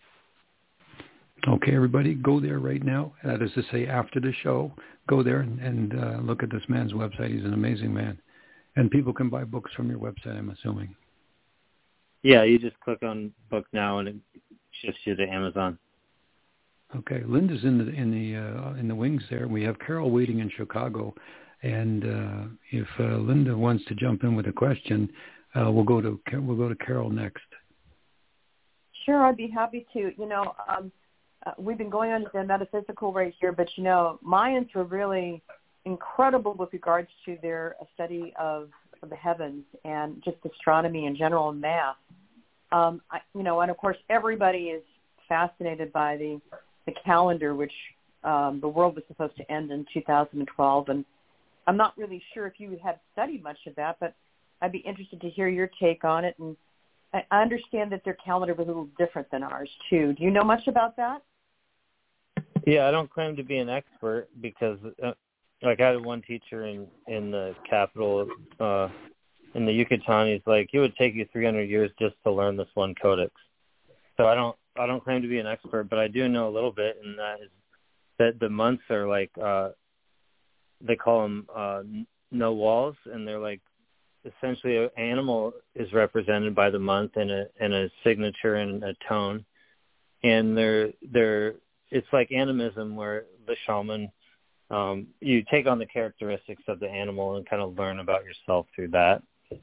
Okay, everybody, go there right now. That is to say, after the show, go there and look at this man's website. He's an amazing man. And people can buy books from your website, I'm assuming. Yeah, you just click on Book Now and it shifts you to Amazon. Okay, Linda's in the wings there. We have Carol waiting in Chicago, and if Linda wants to jump in with a question, we'll go to Carol next. Sure, I'd be happy to. We've been going on the metaphysical right here, but Mayans were really incredible with regards to their study of the heavens and just astronomy in general and math. And of course everybody is fascinated by the calendar, which the world was supposed to end in 2012, and I'm not really sure if you have studied much of that, but I'd be interested to hear your take on it. And I understand that their calendar was a little different than ours too. Do you know much about that? Yeah, I don't claim to be an expert because, I had one teacher in the capital, in the Yucatan. He's like, it would take you 300 years just to learn this one codex. So I don't claim to be an expert, but I do know a little bit, and that is that the months are like they call them no walls, and they're like essentially an animal is represented by the month and a signature and a tone, and it's like animism where the shaman you take on the characteristics of the animal and kind of learn about yourself through that.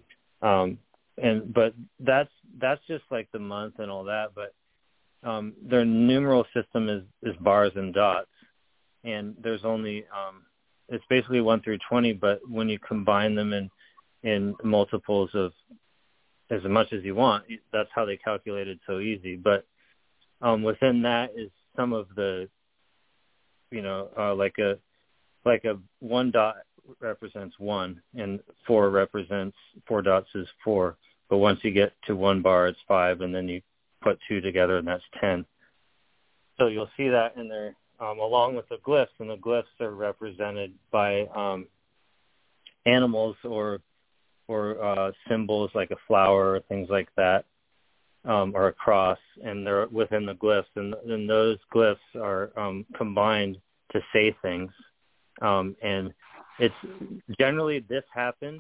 But that's just like the month and all that, but their numeral system is bars and dots, and there's only it's basically 1 through 20, but when you combine them in multiples of as much as you want, that's how they calculate it so easy. But within that is some of the like a 1 dot represents 1, and 4 dots is 4. But once you get to 1 bar, it's 5, and then you put 2 together, and that's 10. So you'll see that in there, along with the glyphs, and the glyphs are represented by animals or symbols like a flower or things like that, or a cross, and they're within the glyphs, and then those glyphs are combined to say things, and it's generally this happened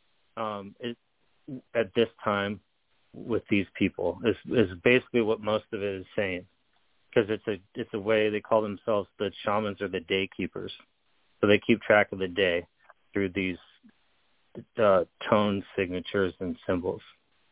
at this time with these people is basically what most of it is saying, because it's a way they call themselves the shamans or the day keepers, so they keep track of the day through these tone signatures and symbols.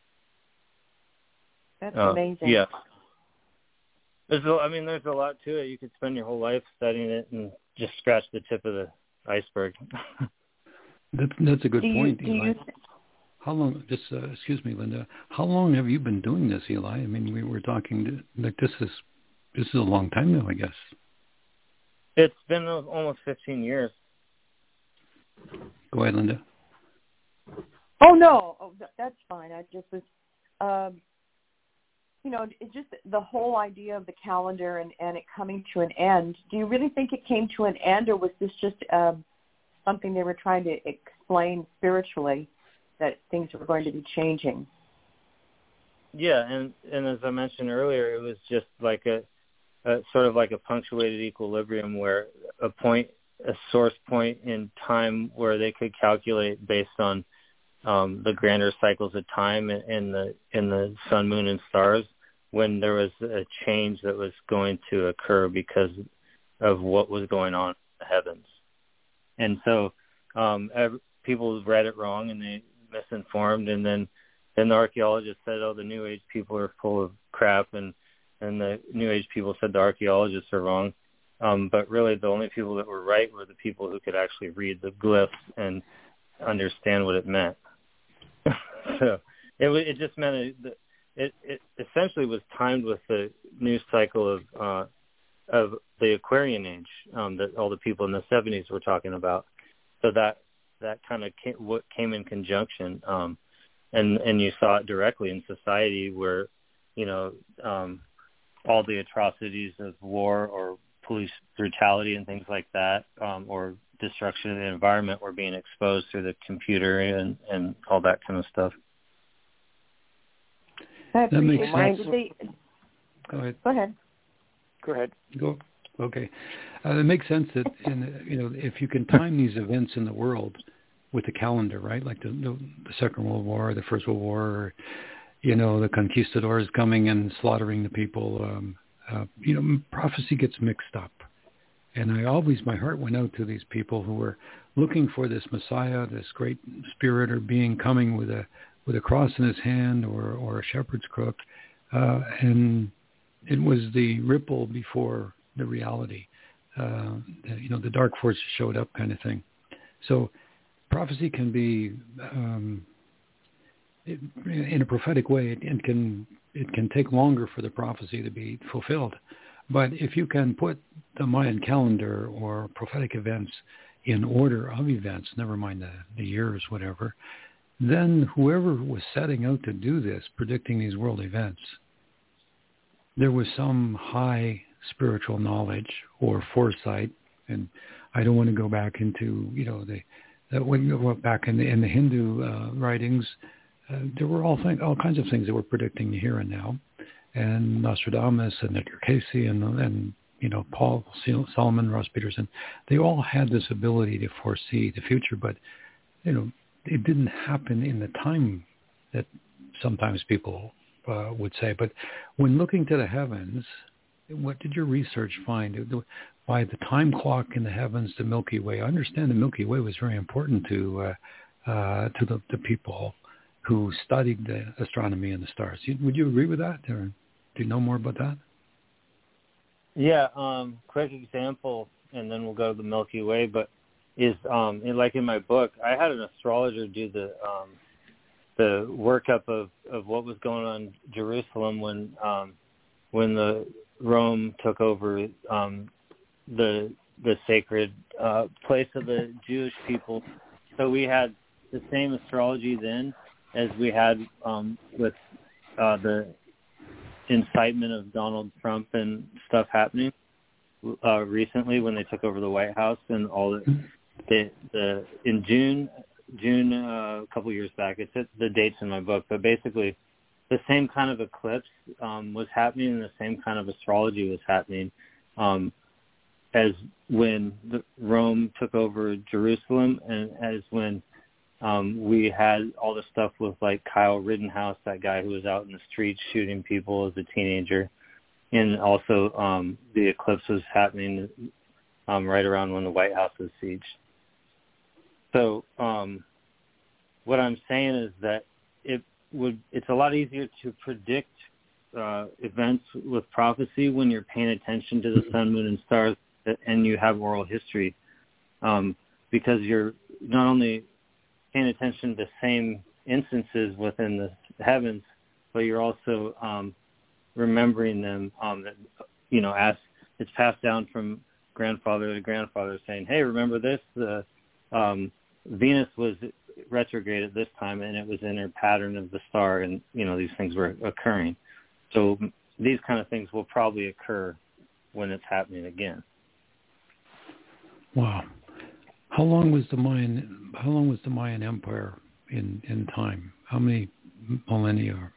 That's amazing. Yeah. There's a lot to it. You could spend your whole life studying it and just scratch the tip of the iceberg. That's a good point, Eli. How long? Excuse me, Linda. How long have you been doing this, Eli? I mean, we were talking like this is a long time now, I guess. It's been almost 15 years. Go ahead, Linda. Oh no, that's fine. I just was. It's just the whole idea of the calendar and it coming to an end. Do you really think it came to an end, or was this just something they were trying to explain spiritually, that things were going to be changing? Yeah, and as I mentioned earlier, it was just like a sort of like a punctuated equilibrium where a source point in time where they could calculate based on the grander cycles of time in the sun, moon, and stars, when there was a change that was going to occur because of what was going on in the heavens. And so people read it wrong and they misinformed, and then the archaeologists said, oh, the New Age people are full of crap, and the New Age people said the archaeologists are wrong. But really the only people that were right were the people who could actually read the glyphs and understand what it meant. So it just meant it essentially was timed with the new cycle of the Aquarian age that all the people in the 70s were talking about. So that kind of came in conjunction, and you saw it directly in society where all the atrocities of war or police brutality and things like that, or destruction of the environment were being exposed through the computer and all that kind of stuff. That makes sense. Go ahead. Go ahead. Okay. It makes sense that if you can time these events in the world with the calendar, right? Like the Second World War, the First World War, or, the conquistadors coming and slaughtering the people. Prophecy gets mixed up. And my heart went out to these people who were looking for this Messiah, this great spirit or being coming with a cross in his hand or a shepherd's crook. And it was the ripple before the reality. The dark forces showed up kind of thing. So prophecy can be, in a prophetic way, it can take longer for the prophecy to be fulfilled. But if you can put the Mayan calendar or prophetic events in order of events, never mind the years, whatever, then whoever was setting out to do this, predicting these world events, there was some high spiritual knowledge or foresight. And I don't want to go back into, when you go back in the Hindu writings, there were all kinds of things that were predicting the here and now. And Nostradamus and Edgar Cayce and Paul Solomon, Ross Peterson, they all had this ability to foresee the future, but it didn't happen in the time that sometimes people would say. But when looking to the heavens, what did your research find? By the time clock in the heavens, the Milky Way. I understand the Milky Way was very important to the people who studied the astronomy and the stars. Would you agree with that, or do you know more about that? Yeah, quick example, and then we'll go to the Milky Way, but is like in my book, I had an astrologer do the workup of what was going on in Jerusalem when the Rome took over the sacred place of the Jewish people. So we had the same astrology then as we had with the incitement of Donald Trump and stuff happening recently when they took over the White House and all the in June a couple years back. It's the dates in my book, but basically the same kind of eclipse was happening and the same kind of astrology was happening as when Rome took over Jerusalem and as when we had all the stuff with like Kyle Rittenhouse, that guy who was out in the streets shooting people as a teenager. And also the eclipse was happening right around when the White House was sieged. So what I'm saying is that it's a lot easier to predict events with prophecy when you're paying attention to the sun, moon, and stars and you have oral history because you're not only paying attention to the same instances within the heavens, but you're also remembering them. As it's passed down from grandfather to grandfather, saying, "Hey, remember this? The Venus was retrograde at this time, and it was in her pattern of the star, and these things were occurring." So these kind of things will probably occur when it's happening again. Wow. How long was the Mayan Empire in time? How many millennia?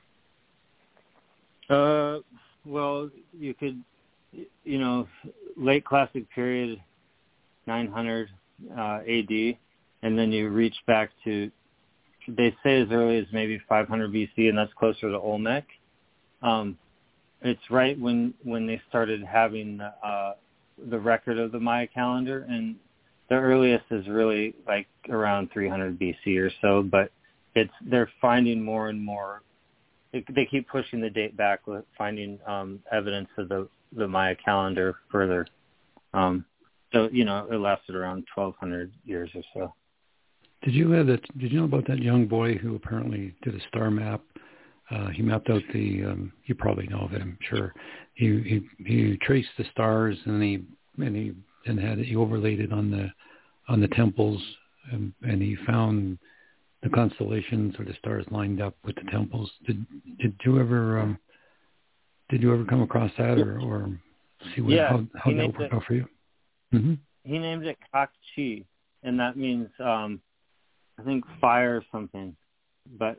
Well, you could, late classic period, 900 AD, and then you reach back to, they say as early as maybe 500 BC, and that's closer to Olmec. It's right when they started having the record of the Maya calendar, and the earliest is really like around 300 BC or so, but they're finding more and more. They keep pushing the date back, finding evidence of the Maya calendar further. So it lasted around 1,200 years or so. Did you know about that young boy who apparently did a star map? He mapped out you probably know of it, I'm sure. He traced the stars and he overlaid it on the temples, and he found the constellations or the stars lined up with the temples. Did you ever come across that or see how that worked out for you? Mm-hmm. He named it Kak Chi, and that means I think fire or something. But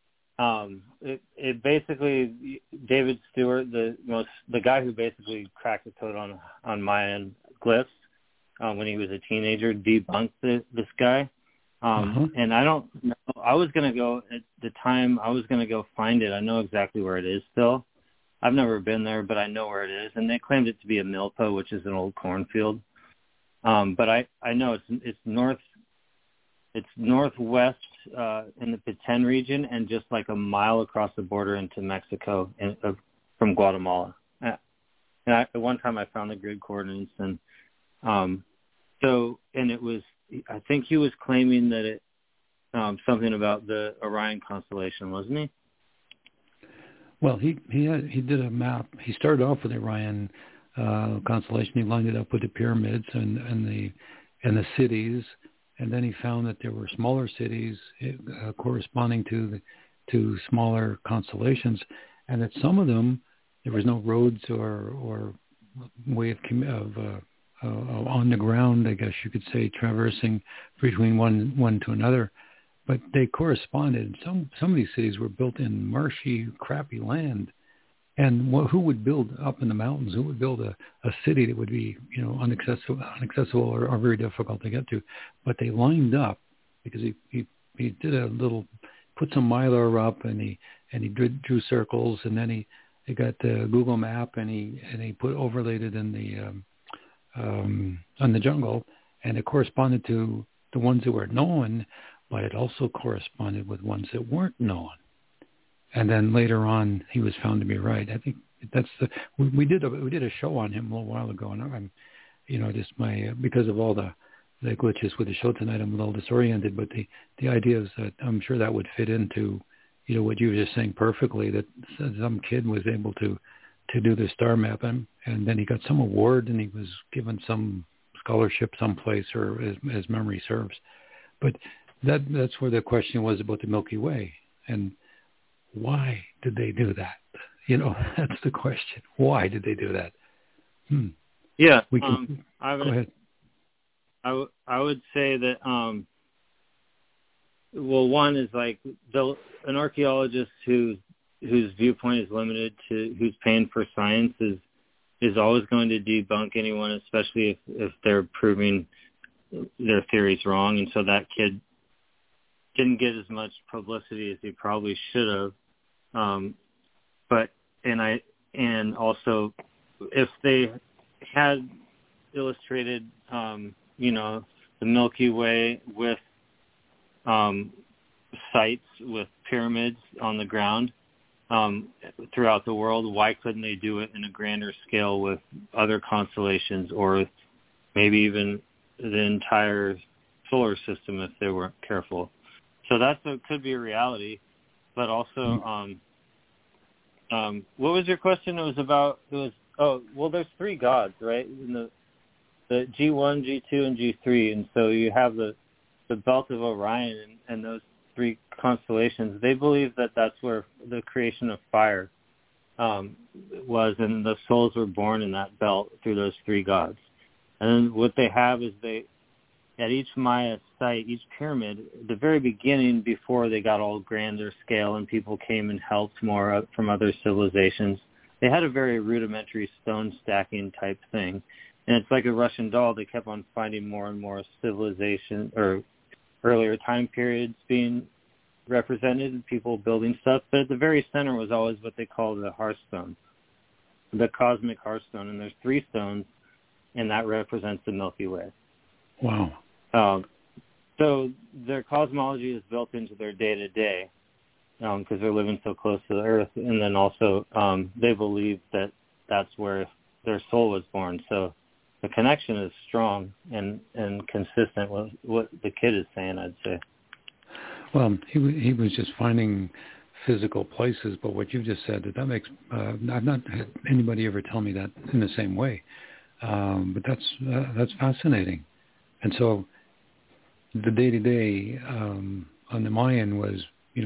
it basically, David Stewart, the guy who basically cracked the code on Mayan glyphs when he was a teenager, debunked this guy. And I don't know. I was going to go at the time. I was going to go find it. I know exactly where it is still. I've never been there, but I know where it is. And they claimed it to be a milpa, which is an old cornfield. But I know it's north. It's northwest in the Petén region, and just like a mile across the border into Mexico from Guatemala. And at one time I found the grid coordinates, and it was. I think he was claiming that it something about the Orion constellation, wasn't he? Well, he did a map. He started off with the Orion constellation. He lined it up with the pyramids and the cities, and then he found that there were smaller cities corresponding to smaller constellations, and that some of them there was no roads or way of on the ground, I guess you could say, traversing between one to another, but they corresponded. Some of these cities were built in marshy, crappy land, and who would build up in the mountains? Who would build a city that would be, inaccessible or very difficult to get to? But they lined up because he did a little, put some mylar up, and he drew circles, and then he got the Google map, and he overlaid it in the on the jungle, and it corresponded to the ones that were known, but it also corresponded with ones that weren't known. And then later on, he was found to be right. I think that's we did a show on him a little while ago, and I'm, because of all the glitches with the show tonight, I'm a little disoriented. But the idea is that I'm sure that would fit into, what you were just saying perfectly, that some kid was able to do the star map, and then he got some award, and he was given some scholarship someplace, or as memory serves. But that's where the question was about the Milky Way, and why did they do that? That's the question. Why did they do that? Yeah, go ahead. I would say that one is like an archaeologist whose viewpoint is limited to who's paying for science is always going to debunk anyone, especially if they're proving their theories wrong. And so that kid didn't get as much publicity as he probably should have. And also if they had illustrated, the Milky Way with sites with pyramids on the ground, throughout the world, why couldn't they do it in a grander scale with other constellations, or maybe even the entire solar system if they weren't careful? So could be a reality. But also, what was your question? There's three gods, right? In the G1, G2, and G3, and so you have the belt of Orion and those three constellations. They believe that that's where the creation of fire was, and the souls were born in that belt through those three gods. And then what they have is at each Maya site, each pyramid, the very beginning, before they got all grander scale and people came and helped more from other civilizations, they had a very rudimentary stone stacking type thing. And it's like a Russian doll. They kept on finding more and more civilization or earlier time periods being represented and people building stuff. But at the very center was always what they call the Hearthstone, the cosmic Hearthstone. And there's three stones, and that represents the Milky Way. Wow. So their cosmology is built into their day-to-day because they're living so close to the Earth. And then also they believe that that's where their soul was born. So the connection is strong and consistent with what the kid is saying, I'd say. Well, he was just finding physical places, but what you just said, that makes I've not had anybody ever tell me that in the same way. But that's fascinating. And so the day-to-day on the Mayan was,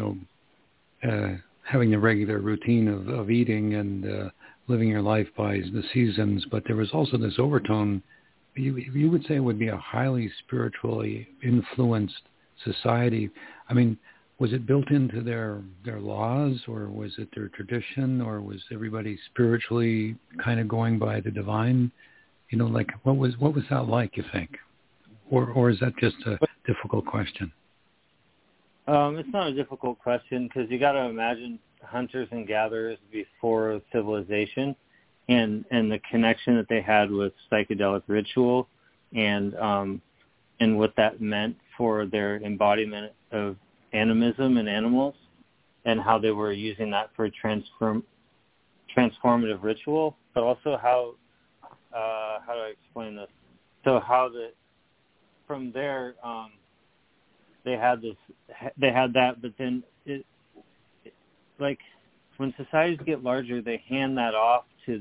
having the regular routine of eating and living your life by the seasons, but there was also this overtone you would say it would be a highly spiritually influenced society. I mean, was it built into their laws, or was it their tradition, or was everybody spiritually kind of going by the divine? You know, like what was that like, you think? Or is that just a difficult question? It's not a difficult question, because you got to imagine hunters and gatherers before civilization, and the connection that they had with psychedelic ritual, and what that meant for their embodiment of animism in animals, and how they were using that for transformative ritual, but also how do I explain this? So from there, they had that, but then like when societies get larger, they hand that off to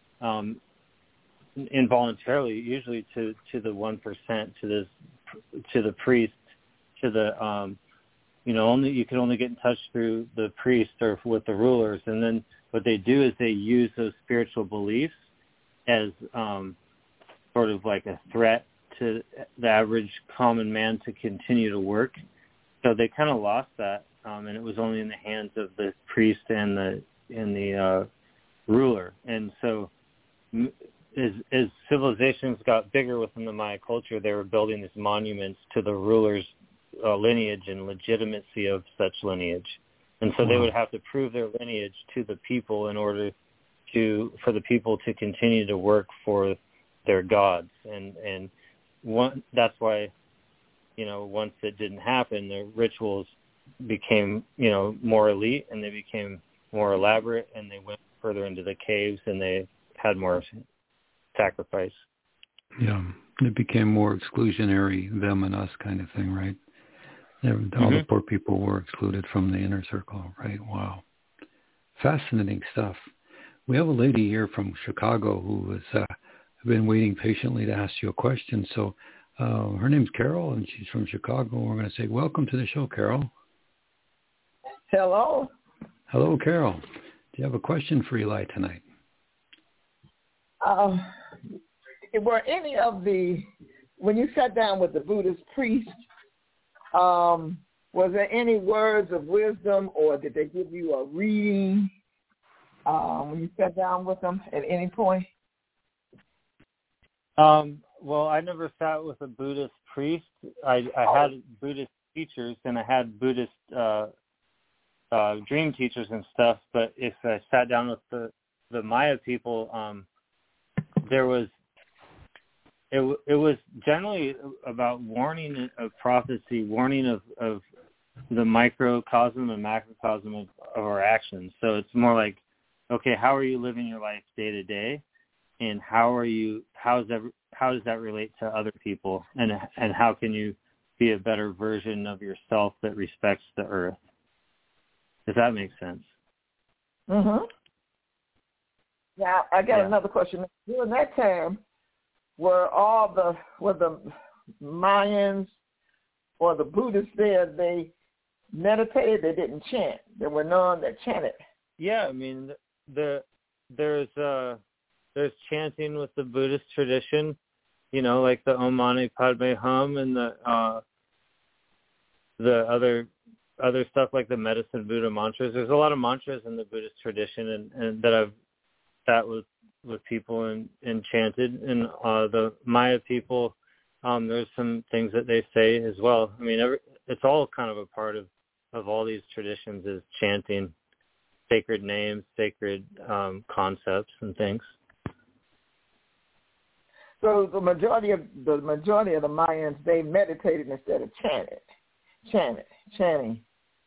involuntarily, usually to the 1%, to the priest, to the you can only get in touch through the priest or with the rulers. And then what they do is they use those spiritual beliefs as sort of like a threat to the average common man to continue to work. So they kind of lost that, and it was only in the hands of the priest and the ruler. And so as civilizations got bigger within the Maya culture, they were building these monuments to the ruler's lineage and legitimacy of such lineage. And so they would have to prove their lineage to the people in order for the people to continue to work for their gods. And that's why, once it didn't happen, the rituals became, more elite, and they became more elaborate, and they went further into the caves, and they had more sacrifice. Yeah, it became more exclusionary, them and us kind of thing, right? All the poor people were excluded from the inner circle, right? Wow. Fascinating stuff. We have a lady here from Chicago who has been waiting patiently to ask you a question. So her name's Carol, and she's from Chicago. We're going to say, welcome to the show, Carol. Hello. Hello, Carol. Do you have a question for Eli tonight? Were any of when you sat down with the Buddhist priest, was there any words of wisdom, or did they give you a reading when you sat down with them at any point? Well, I never sat with a Buddhist priest. I had Buddhist teachers, and I had Buddhist dream teachers and stuff. But if I sat down with the Maya people, it was generally about warning of prophecy, warning of the microcosm and macrocosm of our actions. So it's more like, okay, how are you living your life day to day, and how does that relate to other people, and how can you be a better version of yourself that respects the earth? Does that make sense? Mhm. Now I got another question. During that time, were the Mayans or the Buddhists there? They meditated. They didn't chant. There were none that chanted. Yeah, I mean, there's chanting with the Buddhist tradition, like the Om Mani Padme Hum, and the other stuff like the medicine Buddha mantras. There's a lot of mantras in the Buddhist tradition, and that I've sat with people and chanted. And the Maya people, there's some things that they say as well. I mean, it's all kind of a part of all these traditions, is chanting sacred names, sacred concepts and things. So the majority of the Mayans, they meditated instead of chanting.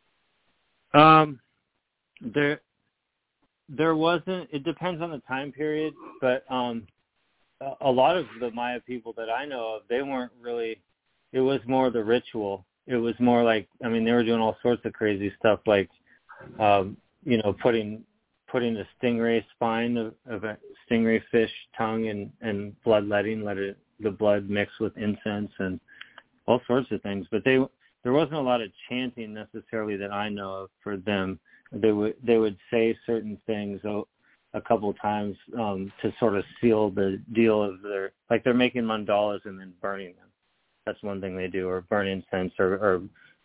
There wasn't. It depends on the time period, but a lot of the Maya people that I know of, they weren't really. It was more the ritual. It was more like, I mean, they were doing all sorts of crazy stuff, like putting a stingray spine of a stingray fish tongue and bloodletting, the blood mix with incense and all sorts of things. But there wasn't a lot of chanting necessarily that I know of for them. They would say certain things a couple of times to sort of seal the deal of they're making mandalas and then burning them. That's one thing they do, or burn incense, or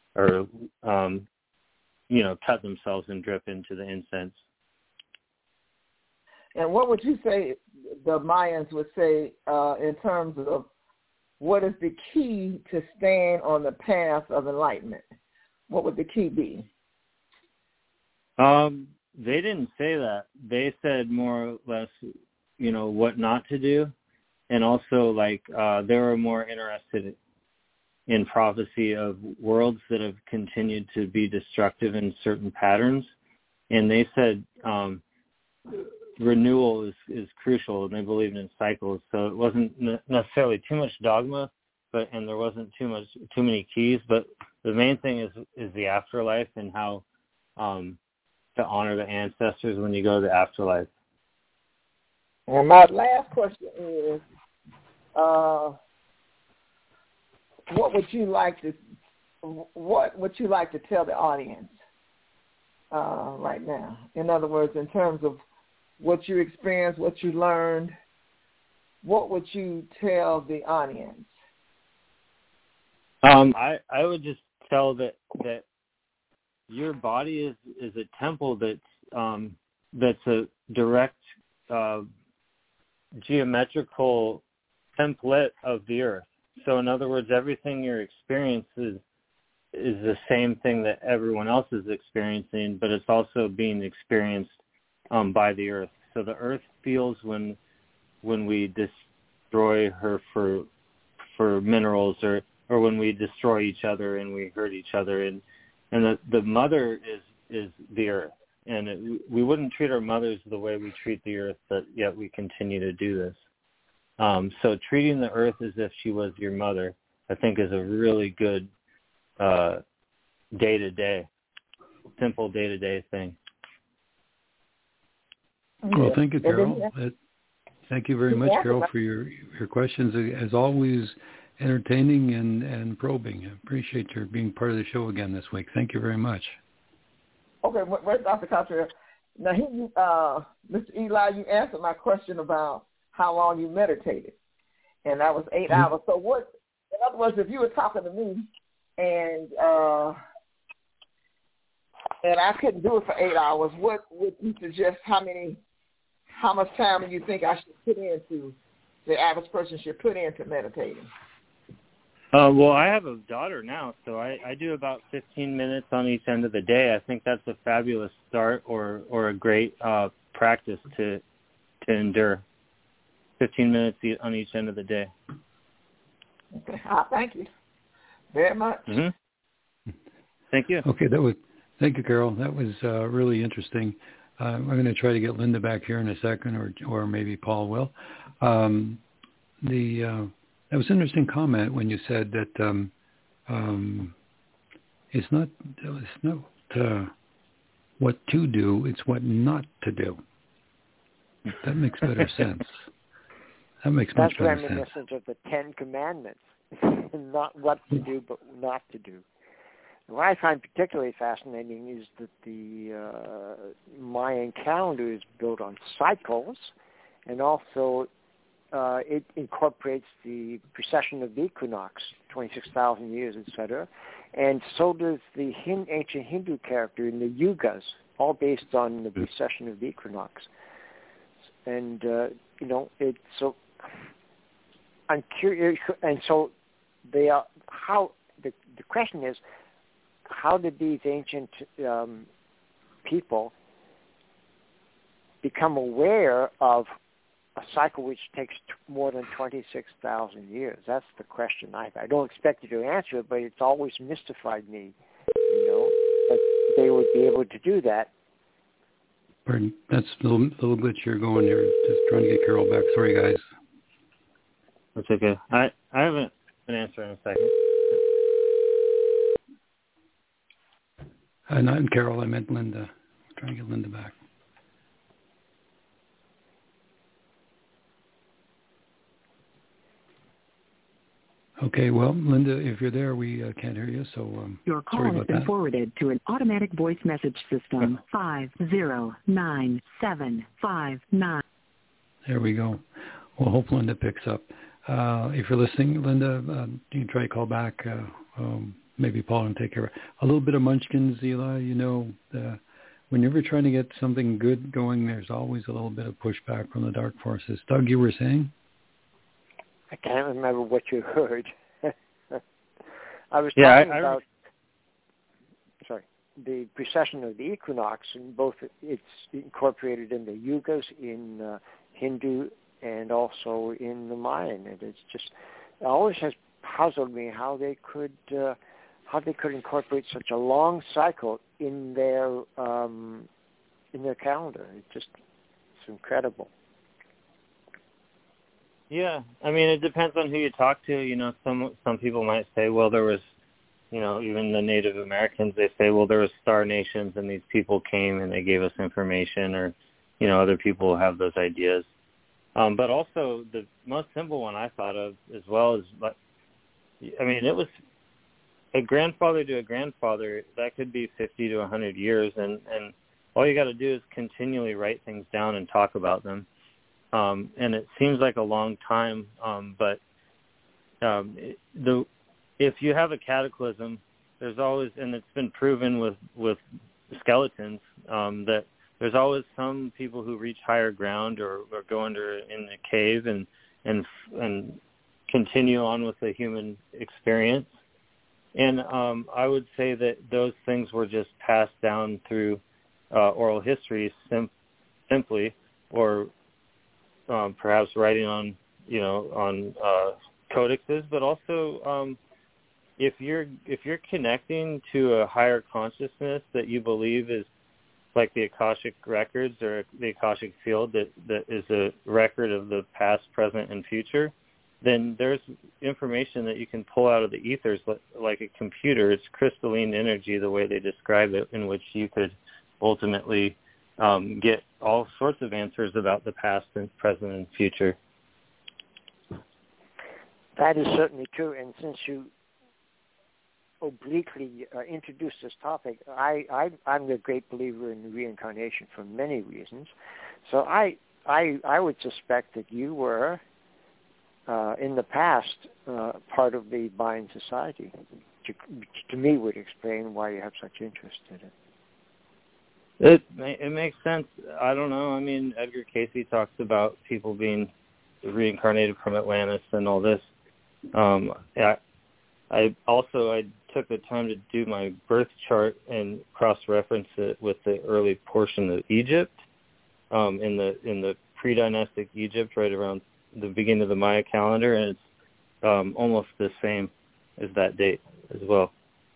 cut themselves and drip into the incense. And what would you say the Mayans would say in terms of what is the key to staying on the path of enlightenment? What would the key be? They didn't say that. They said more or less, what not to do. And also, they were more interested in prophecy of worlds that have continued to be destructive in certain patterns. And they said renewal is crucial, and they believed in cycles. So it wasn't necessarily too much dogma, and there wasn't too many keys. But the main thing is the afterlife and how to honor the ancestors when you go to the afterlife. And my last question is, what would you like to tell the audience right now? In other words, in terms of what you experienced, what you learned, what would you tell the audience? I would just tell that your body is a temple that's a direct geometrical template of the earth. So in other words, everything you're experiencing is the same thing that everyone else is experiencing, but it's also being experienced by the earth. So the earth feels when we destroy her for minerals, or when we destroy each other and we hurt each other, and the mother is the earth, and we wouldn't treat our mothers the way we treat the earth, but yet we continue to do this. So treating the earth as if she was your mother, I think, is a really good day-to-day, simple day-to-day thing. Well, thank you, Carol. Thank you very much, Carol, for your questions. As always, entertaining and probing. I appreciate your being part of the show again this week. Thank you very much. Okay, where's Dr. Cottrell? Now, Mr. Eli, you answered my question about how long you meditated, and that was 8 hours. So what, in other words, if you were talking to me and I couldn't do it for 8 hours, what would you suggest, how much time do you think I should put into, the average person should put into meditating? Well, I have a daughter now, so I do about 15 minutes on each end of the day. I think that's a fabulous start or a great practice to endure. 15 minutes on each end of the day. Okay. Thank you very much. Mm-hmm. Thank you. Okay, thank you, Carol. That was really interesting. I'm going to try to get Linda back here in a second, or maybe Paul will. That was an interesting comment when you said that it's not what to do, it's what not to do. That makes better sense. That makes much better sense. That's reminiscent of the Ten Commandments, not what to do, but not to do. And what I find particularly fascinating is that the Mayan calendar is built on cycles, and also it incorporates the precession of the equinox, 26,000 years, etc. And so does the ancient Hindu character in the yugas, all based on the precession of the equinox. And, it's so... I'm curious, and so they are, the question is, how did these ancient people become aware of a cycle which takes more than 26,000 years? That's the question I don't expect you to answer it, but it's always mystified me, that they would be able to do that. Pardon, that's a little glitch here going here. Just trying to get Carol back. Sorry, guys. That's okay. I have an answer in a second. Not Carol, I meant Linda. I'm trying to get Linda back. Okay, well, Linda, if you're there, we can't hear you, so your call sorry has about been that. forwarded to an automatic voice message system. 5097559. There we go. Well, hope Linda picks up. If you're listening, Linda, you can try to call back. Maybe Paul can take care of it. A little bit of munchkins, Eli, whenever you're trying to get something good going, there's always a little bit of pushback from the dark forces. Doug, you were saying? I can't remember what you heard. I was talking about the precession of the equinox, and both it's incorporated in the yugas, in Hindu, and also in the Mayan. And it's just, it always has puzzled me how they could incorporate such a long cycle in their calendar. It's incredible. Yeah, I mean, it depends on who you talk to. Some people might say, well, there was, even the Native Americans, they say, well, there was star nations and these people came and they gave us information, or, other people have those ideas. But also the most simple one I thought of as well is, it was a grandfather to a grandfather. That could be 50 to 100 years, and all you got to do is continually write things down and talk about them. And it seems like a long time, but if you have a cataclysm, there's always, and it's been proven with skeletons, that there's always some people who reach higher ground or go in the cave and continue on with the human experience. And I would say that those things were just passed down through oral history simply, or perhaps writing on codexes, but also if you're connecting to a higher consciousness that you believe is like the Akashic records or the Akashic field that is a record of the past, present, and future, then there's information that you can pull out of the ethers like a computer. It's crystalline energy, the way they describe it, in which you could ultimately get all sorts of answers about the past and present and future. That is certainly true. And since you obliquely introduced this topic, I'm a great believer in reincarnation for many reasons. So I would suspect that you were, in the past, part of the Mayan society, which to me would explain why you have such interest in it. It makes sense. I don't know. I mean, Edgar Cayce talks about people being reincarnated from Atlantis and all this. I took the time to do my birth chart and cross-reference it with the early portion of Egypt, in the pre-dynastic Egypt, right around the beginning of the Maya calendar, and it's almost the same as that date as well.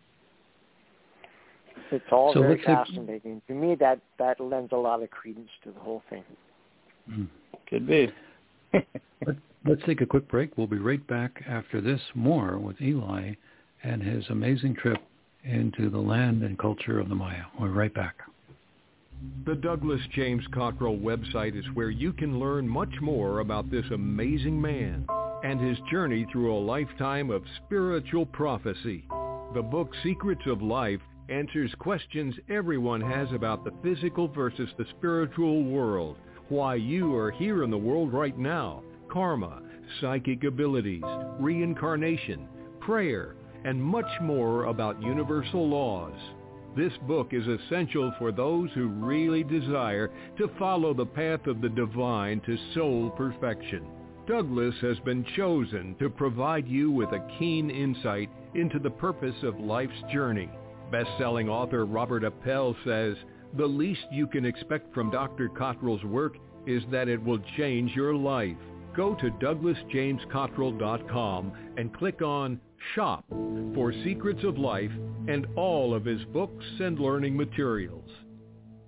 It's all very fascinating. To me, that lends a lot of credence to the whole thing. Could be. Let's take a quick break. We'll be right back after this, more with Eli and his amazing trip into the land and culture of the Maya. We'll be right back. The Douglas James Cottrell website is where you can learn much more about this amazing man and his journey through a lifetime of spiritual prophecy. The book Secrets of Life answers questions everyone has about the physical versus the spiritual world, why you are here in the world right now, karma, psychic abilities, reincarnation, prayer, and much more about universal laws. This book is essential for those who really desire to follow the path of the divine to soul perfection. Douglas has been chosen to provide you with a keen insight into the purpose of life's journey. Best-selling author Robert Appel says, "The least you can expect from Dr. Cottrell's work is that it will change your life." Go to DouglasJamesCottrell.com and click on Shop for Secrets of Life and all of his books and learning materials.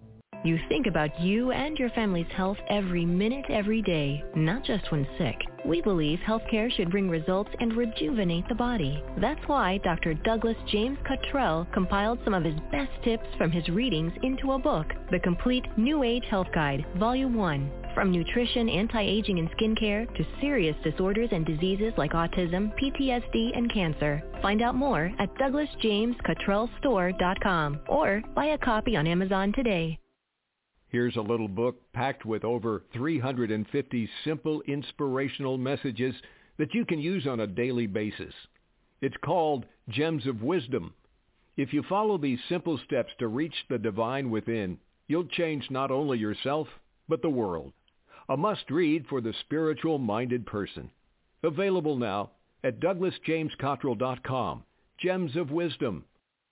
You think about you and your family's health every minute, every day, not just when sick. We believe healthcare should bring results and rejuvenate the body. That's why Dr. Douglas James Cottrell compiled some of his best tips from his readings into a book, The Complete New Age Health Guide, Volume 1. From nutrition, anti-aging, and skincare to serious disorders and diseases like autism, PTSD, and cancer. Find out more at DouglasJamesCottrellStore.com or buy a copy on Amazon today. Here's a little book packed with over 350 simple inspirational messages that you can use on a daily basis. It's called Gems of Wisdom. If you follow these simple steps to reach the divine within, you'll change not only yourself, but the world. A must-read for the spiritual-minded person. Available now at DouglasJamesCottrell.com. Gems of Wisdom.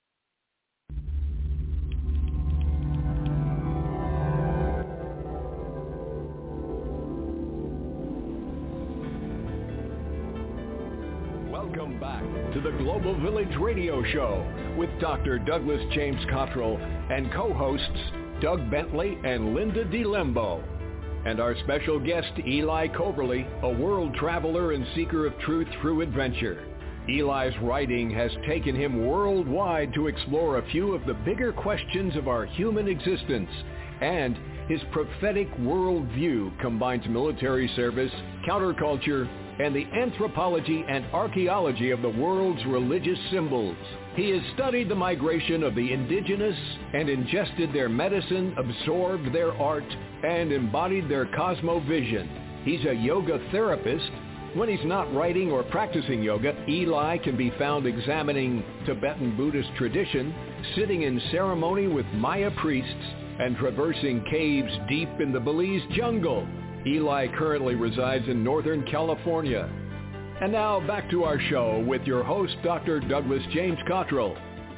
Welcome back to the Global Village Radio Show with Dr. Douglas James Cottrell and co-hosts Doug Bentley and Linda DeLembo. And our special guest, Eli Coverly, a world traveler and seeker of truth through adventure. Eli's writing has taken him worldwide to explore a few of the bigger questions of our human existence, and his prophetic worldview combines military service, counterculture, and the anthropology and archaeology of the world's religious symbols. He has studied the migration of the indigenous and ingested their medicine, absorbed their art, and embodied their cosmovision. He's a yoga therapist. When he's not writing or practicing yoga, Eli can be found examining Tibetan Buddhist tradition, sitting in ceremony with Maya priests, and traversing caves deep in the Belize jungle. Eli currently resides in Northern California. And now back to our show with your host, Dr. Douglas James Cottrell.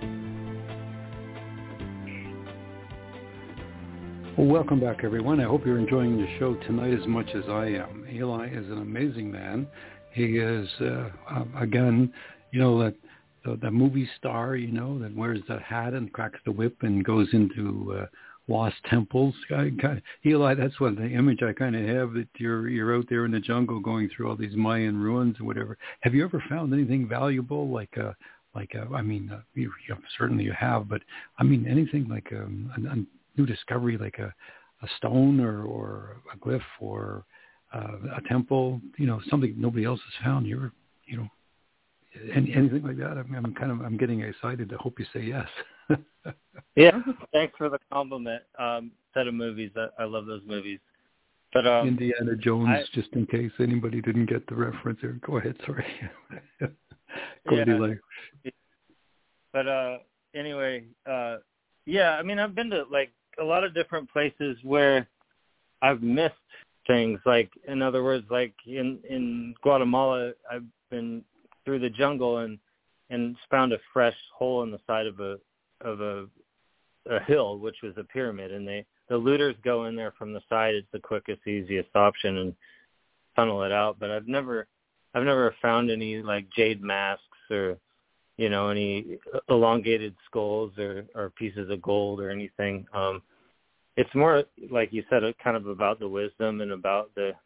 Well, welcome back, everyone. I hope you're enjoying the show tonight as much as I am. Eli is an amazing man. He is, again, you know, that movie star, you know, that wears that hat and cracks the whip and goes into lost temples. Eli, that's what the image I kind of have, that you're out there in the jungle going through all these Mayan ruins or whatever. Have you ever found anything valuable certainly you have, but I mean anything like a new discovery, like a stone or a glyph or a temple, you know, something nobody else has found. Anything like that? I'm getting excited. I hope you say yes. Yeah, thanks for the compliment. Set of movies. I love those movies. But Indiana Jones, just in case anybody didn't get the reference there. Go ahead, sorry. Go ahead, Eli. But anyway, I mean, I've been to like a lot of different places where I've missed things. Like, in other words, like in Guatemala, I've been through the jungle and found a fresh hole in the side of a hill, which was a pyramid, and the looters go in there from the side. It's the quickest, easiest option, and tunnel it out. But I've never found any like jade masks or, you know, any elongated skulls or pieces of gold or anything. It's more, like you said, kind of about the wisdom and about the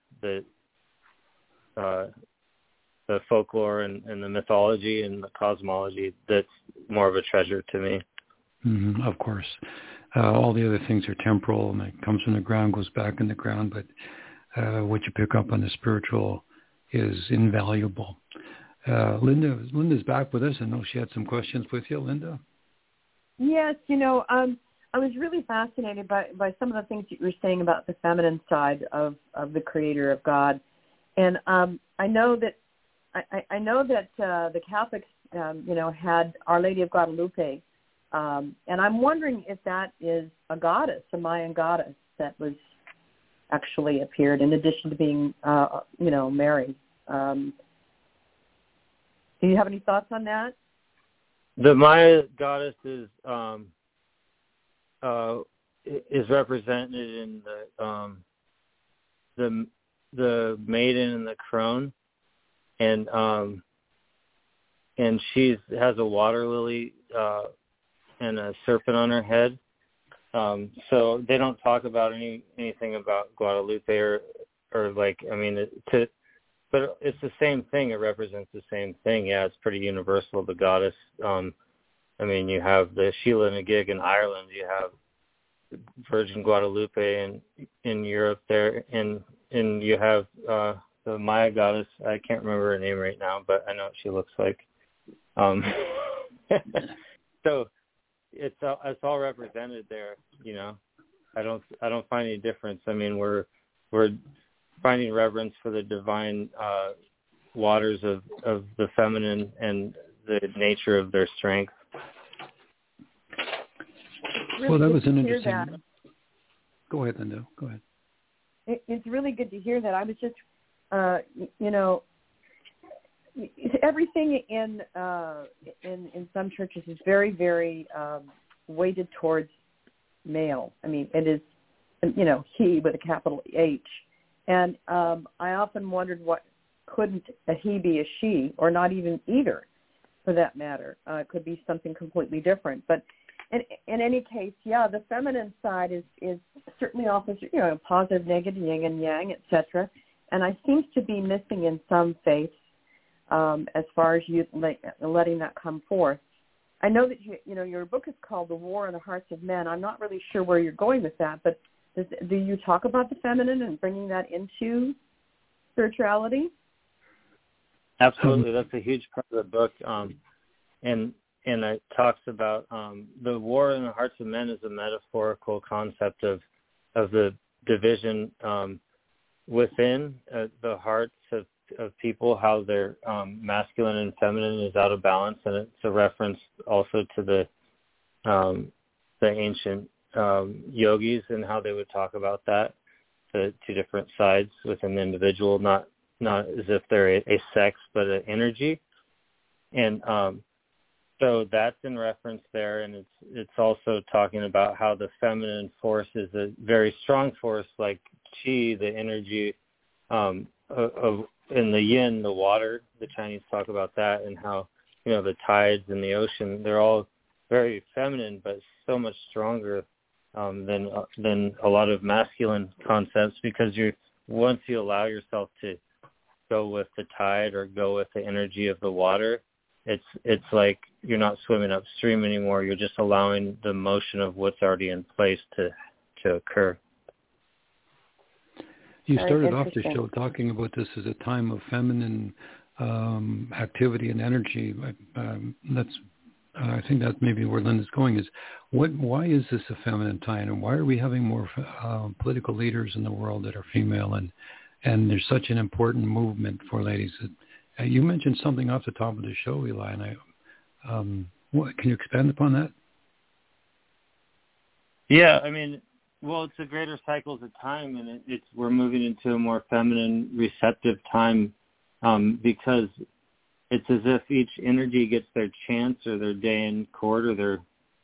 folklore and the mythology and the cosmology. That's more of a treasure to me. Mm-hmm, of course. All the other things are temporal, and it comes from the ground, goes back in the ground, but what you pick up on the spiritual is invaluable. Linda's back with us. I know she had some questions with you, Linda. Yes, you know, I was really fascinated by some of the things you were saying about the feminine side of the Creator, of God. And I know that the Catholics, had Our Lady of Guadalupe, and I'm wondering if that is a goddess, a Mayan goddess that was actually appeared in addition to being, Mary. Do you have any thoughts on that? The Maya goddess is represented in the maiden and the crone, and she has a water lily and a serpent on her head, So they don't talk about anything about Guadalupe or like, I mean, but it's the same thing. It represents the same thing. Yeah, it's pretty universal, the goddess. I mean, you have the Sheila Nagig in Ireland. You have Virgin Guadalupe in Europe there. And you have the Maya goddess. I can't remember her name right now, but I know what she looks like. So it's all represented there, you know. I don't find any difference. I mean, we're finding reverence for the divine waters of the feminine and the nature of their strength. Really well, that was an interesting. interesting. Go ahead, Linda. Go ahead. It's really good to hear that. I was just, you know, everything in some churches is very, very weighted towards male. I mean, it is, you know, he with a capital H. And I often wondered, what couldn't a he be a she, or not even either, for that matter? It could be something completely different. But in any case, yeah, the feminine side is certainly offers, you know, positive, negative, yin and yang, etc. And I seems to be missing in some faiths as far as you letting that come forth. I know that you know your book is called The War in the Hearts of Men. I'm not really sure where you're going with that, but do you talk about the feminine and bringing that into spirituality? Absolutely, that's a huge part of the book, and it talks about the war in the hearts of men is a metaphorical concept of the division within the hearts of people, how their masculine and feminine is out of balance, and it's a reference also to the ancient yogis and how they would talk about that, the two different sides within the individual, not as if they're a sex, but an energy. And so that's in reference there, and it's also talking about how the feminine force is a very strong force, like chi, the energy of in the yin, the water. The Chinese talk about that, and how, you know, the tides in the ocean, they're all very feminine, but so much stronger than a lot of masculine concepts, because once you allow yourself to go with the tide or go with the energy of the water, it's like you're not swimming upstream anymore. You're just allowing the motion of what's already in place to occur. You started off the show talking about this as a time of feminine activity and energy. I think that's maybe where Linda's going. Is why is this a feminine time, and why are we having more political leaders in the world that are female, and there's such an important movement for ladies? You mentioned something off the top of the show, Eli, and can you expand upon that? Yeah, I mean, well, it's a greater cycles of time, and we're moving into a more feminine, receptive time, because it's as if each energy gets their chance or their day in court, or their,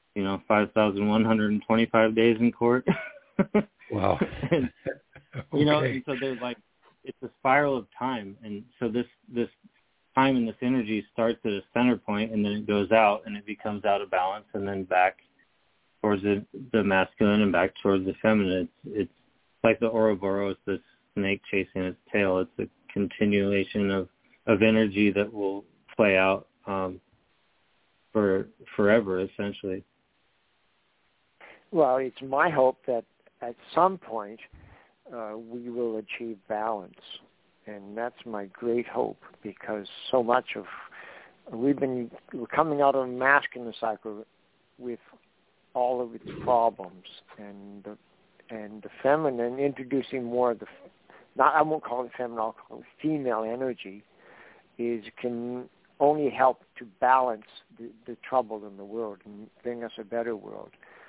5,125 days in court. Wow. And, and so there's it's a spiral of time, and so this time and this energy starts at a center point, and then it goes out, and it becomes out of balance, and then back towards the masculine and back towards the feminine. It's like the Ouroboros, the snake chasing its tail. It's a continuation of energy that will play out for forever, essentially. Well, it's my hope that at some point we will achieve balance, and that's my great hope, because so much of we're coming out of a masculine cycle with all of its problems, and the feminine introducing more of I won't call it feminine, I'll call it female energy, can only help to balance the trouble in the world and bring us a better world.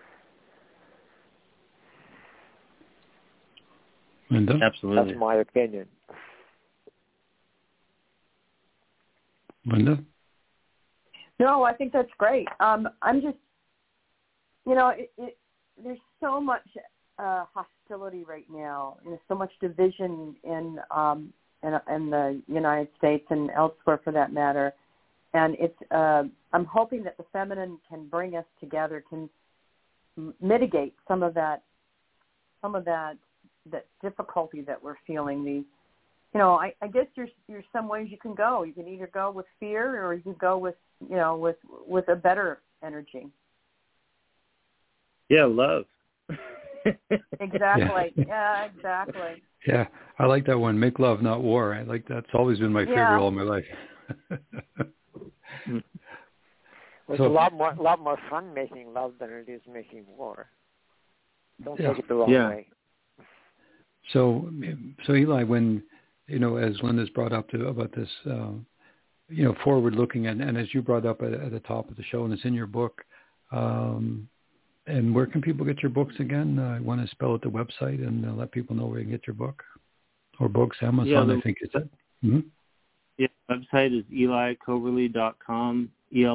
Linda? Absolutely. That's my opinion. Linda? No, I think that's great. I'm just, there's so much hostility right now. There's so much division in the United States and elsewhere, for that matter. And it's I'm hoping that the feminine can bring us together, can mitigate some of that difficulty that we're feeling. I guess there's some ways you can go. You can either go with fear, or you can go with a better energy. Yeah, love. Exactly. Yeah, exactly. Yeah, I like that one. Make love, not war. I like that's always been my favorite all my life. It's a lot more fun making love than it is making war. Don't take it the wrong way. So Eli, when as Linda's brought up about this, forward looking, and as you brought up at the top of the show, and it's in your book. And where can people get your books again? I want to spell out the website and let people know where you can get your book. Or books, Amazon, I think, is it? Mm-hmm. Yeah, the website is elicoberly.com,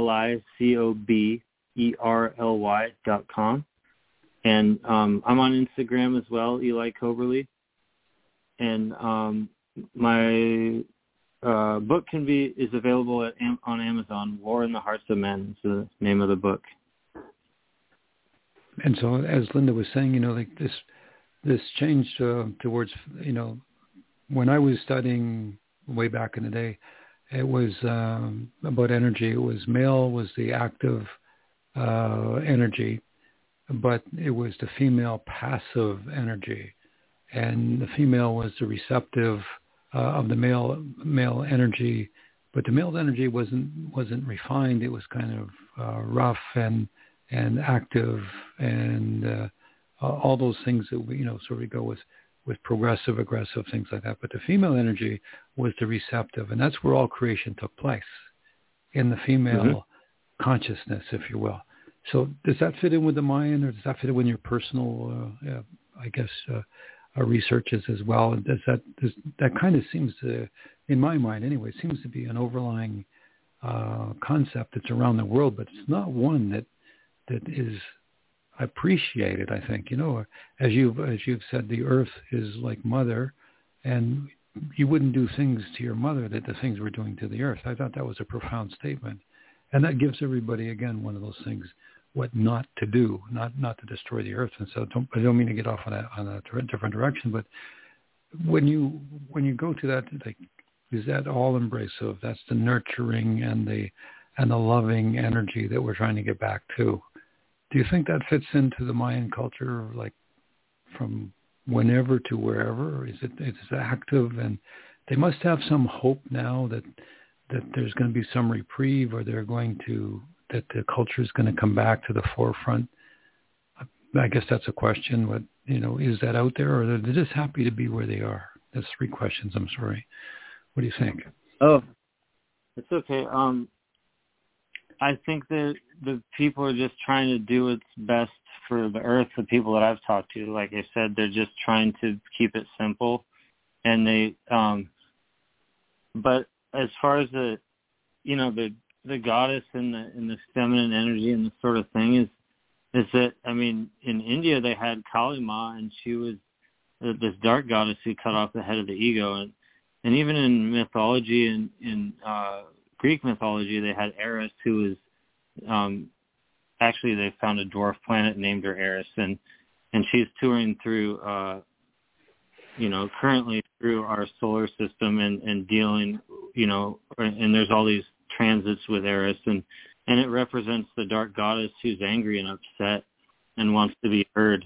ELICOBERLY.com. And I'm on Instagram as well, Eli Coberly. And my book is available on Amazon. War in the Hearts of Men is the name of the book. And so, as Linda was saying, this change towards, when I was studying way back in the day, it was about energy. It was male was the active energy, but it was the female passive energy, and the female was the receptive of the male energy, but the male energy wasn't refined. It was kind of rough and active and all those things that we, sort of go with progressive, aggressive, things like that. But the female energy was the receptive, and that's where all creation took place, in the female consciousness, if you will. So does that fit in with the Mayan, or does that fit in with your personal, researches as well? And that kind of seems to, in my mind anyway, seems to be an overlying concept that's around the world, but it's not one that is appreciated, I think. As you've said, the earth is like mother, and you wouldn't do things to your mother that the things we're doing to the earth. I thought that was a profound statement. And that gives everybody, again, one of those things, what not to do, not to destroy the earth. And so I don't mean to get off on a different direction, but when you go to that, like, is that all embracive? That's the nurturing and the loving energy that we're trying to get back to. Do you think that fits into the Mayan culture, like from whenever to wherever? It's active, and they must have some hope now that there's going to be some reprieve, or that the culture is going to come back to the forefront. I guess that's a question, but is that out there, or they're just happy to be where they are? That's three questions. I'm sorry. What do you think? Oh, it's okay. I think that the people are just trying to do what's best for the earth. The people that I've talked to, like I said, they're just trying to keep it simple. And they, but as far as the goddess and the feminine energy and the sort of thing is that, I mean, in India they had Kali Ma, and she was this dark goddess who cut off the head of the ego. And even in mythology, in Greek mythology, they had Eris, who was actually they found a dwarf planet and named her Eris, and she's touring through currently through our solar system and dealing, and there's all these transits with Eris, and it represents the dark goddess who's angry and upset and wants to be heard.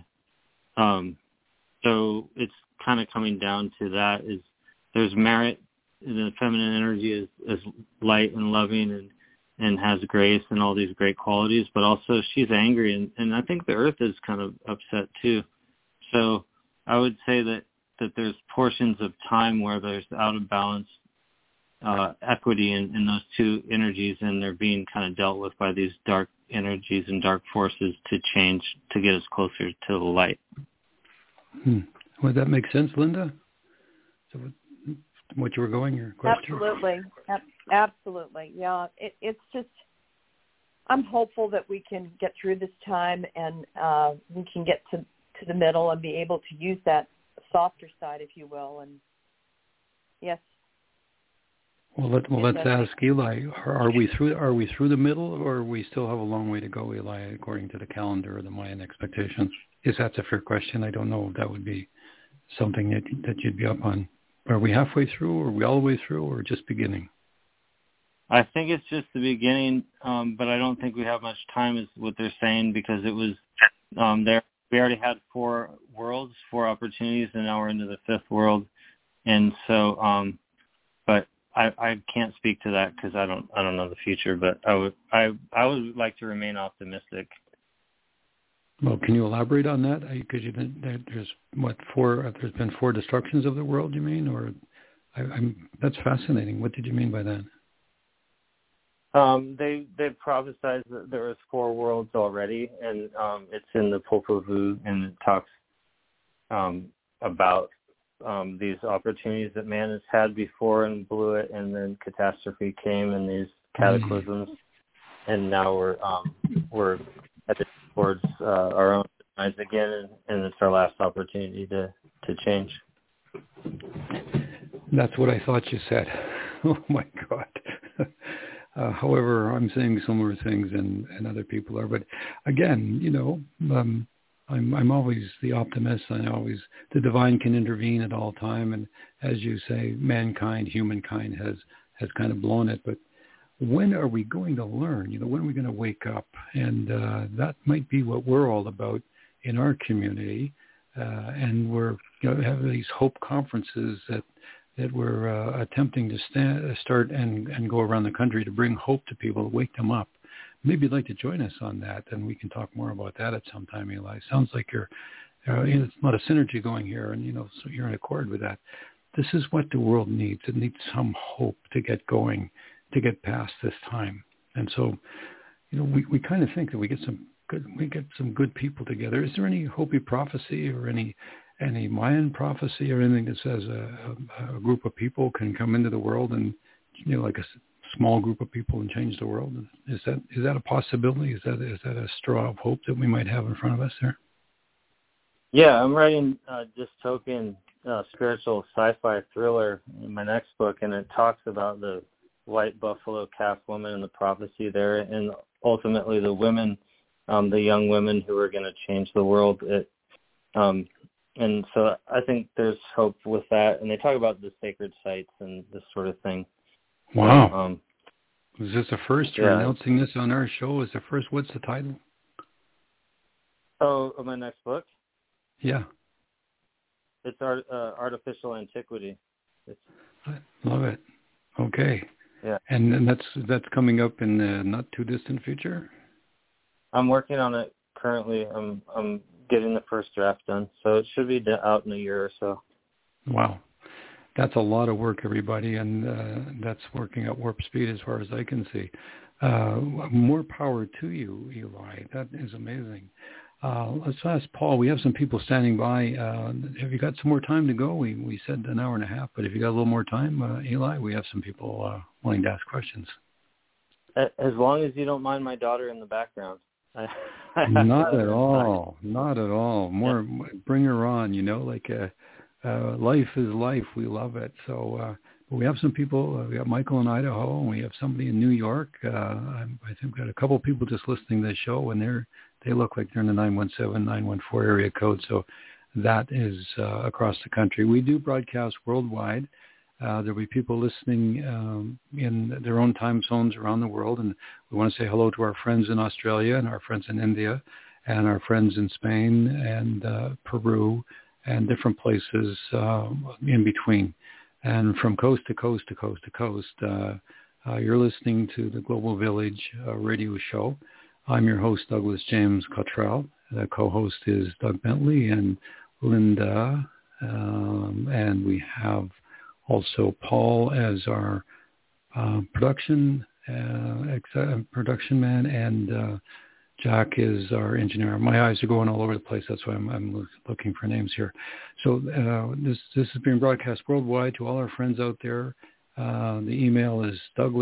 So it's kind of coming down to that, is there's merit. The feminine energy is light and loving and has grace and all these great qualities, but also she's angry, and I think the earth is kind of upset too. So I would say that there's portions of time where there's out of balance equity in those two energies, and they're being kind of dealt with by these dark energies and dark forces to change, to get us closer to the light. Would that make sense, Linda? So what you were going, your question? Absolutely. Yeah, it's just, I'm hopeful that we can get through this time, and we can get to the middle and be able to use that softer side, if you will. And yes, Well, let's ask Eli. Are we through the middle, or we still have a long way to go, Eli, according to the calendar or the Mayan expectations? Is that a fair question? I don't know if that would be something that you'd be up on. Are we halfway through, or are we all the way through, or just beginning? I think it's just the beginning, but I don't think we have much time, is what they're saying, because it was there. We already had 4 worlds, 4 opportunities, and now we're into the 5th world, and so. But I can't speak to that because I don't know the future. But I would like to remain optimistic. Well, can you elaborate on that? Because there's 4. There's been 4 destructions of the world. You mean, or that's fascinating. What did you mean by that? They've prophesied that there was 4 worlds already, and it's in the Popol Vuh, and it talks about these opportunities that man has had before and blew it, and then catastrophe came and these cataclysms, and now we're headed towards our own demise again, and it's our last opportunity to change. That's what I thought you said. Oh my God. However, I'm saying similar things, and other people are. But again, I'm always the optimist. The divine can intervene at all time, and as you say, humankind has kind of blown it. But when are we going to learn? When are we going to wake up? And that might be what we're all about in our community. And we're have these hope conferences that we're attempting to start and go around the country to bring hope to people, wake them up. Maybe you'd like to join us on that, and we can talk more about that at some time, Eli. Sounds like there's a lot of synergy going here, and so you're in accord with that. This is what the world needs. It needs some hope to get going, to get past this time. And so, we kind of think that we get some good people together. Is there any Hopi prophecy or any Mayan prophecy or anything that says a group of people can come into the world and like a small group of people and change the world? Is that a possibility? Is that a straw of hope that we might have in front of us there? Yeah, I'm writing a dystopian spiritual sci-fi thriller in my next book, and it talks about the white buffalo calf woman and the prophecy there, and ultimately the women, the young women who are going to change the world. And so I think there's hope with that. And they talk about the sacred sites and this sort of thing. Wow. Is this the first? You're announcing this on our show? Is the first? What's the title? Oh, of my next book? Yeah. It's Artificial Antiquity. I love it. Okay. Yeah. And that's coming up in the not too distant future? I'm working on it currently. I'm getting the first draft done, so it should be out in a year or so. Wow. That's a lot of work, everybody, and that's working at warp speed as far as I can see. More power to you, Eli. That is amazing. Let's ask Paul. We have some people standing by. Have you got some more time to go? We said an hour and a half, but if you got a little more time, Eli, we have some people wanting to ask questions. As long as you don't mind my daughter in the background. Not at all. Not at all. More, bring her on. Life is life. We love it. So we have some people. We got Michael in Idaho, and we have somebody in New York. I think we've got a couple of people just listening to the show, and they look like they're in the 917, 914 area code. So that is across the country. We do broadcast worldwide. There'll be people listening in their own time zones around the world, and we want to say hello to our friends in Australia and our friends in India and our friends in Spain and Peru and different places in between. And from coast to coast to coast to coast, you're listening to the Global Village radio show. I'm your host, Douglas James Cottrell. The co-host is Doug Bentley and Linda, and we have also Paul as our production man, and Jack is our engineer. My eyes are going all over the place. That's why I'm looking for names here. So this is being broadcast worldwide to all our friends out there. The email is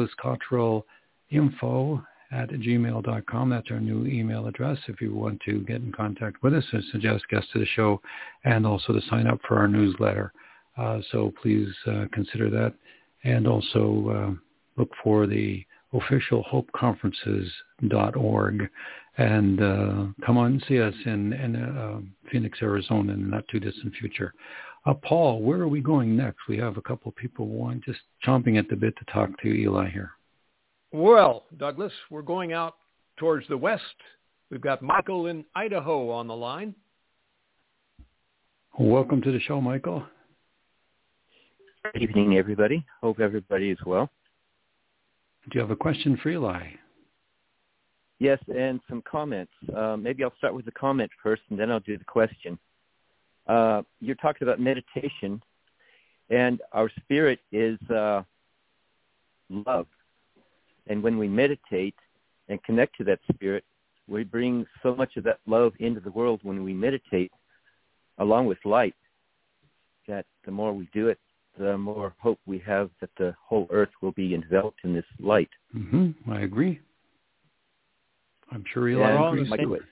douglascottrellinfo@gmail.com. That's our new email address if you want to get in contact with us and suggest guests to the show, and also to sign up for our newsletter. So please consider that. and also look for the official hopeconferences.org, and come on and see us in Phoenix, Arizona in the not too distant future. Paul, where are we going next? We have a couple of people just chomping at the bit to talk to Eli here. Well, Douglas, we're going out towards the west. We've got Michael in Idaho on the line. Welcome to the show, Michael. Good evening, everybody. Hope everybody is well. Do you have a question for Eli? Yes, and some comments. Maybe I'll start with the comment first, and then I'll do the question. You're talking about meditation, and our spirit is love. And when we meditate and connect to that spirit, we bring so much of that love into the world when we meditate, along with light, that the more we do it, the more hope we have that the whole earth will be enveloped in this light. Mm-hmm. I agree. I'm sure Eli agrees.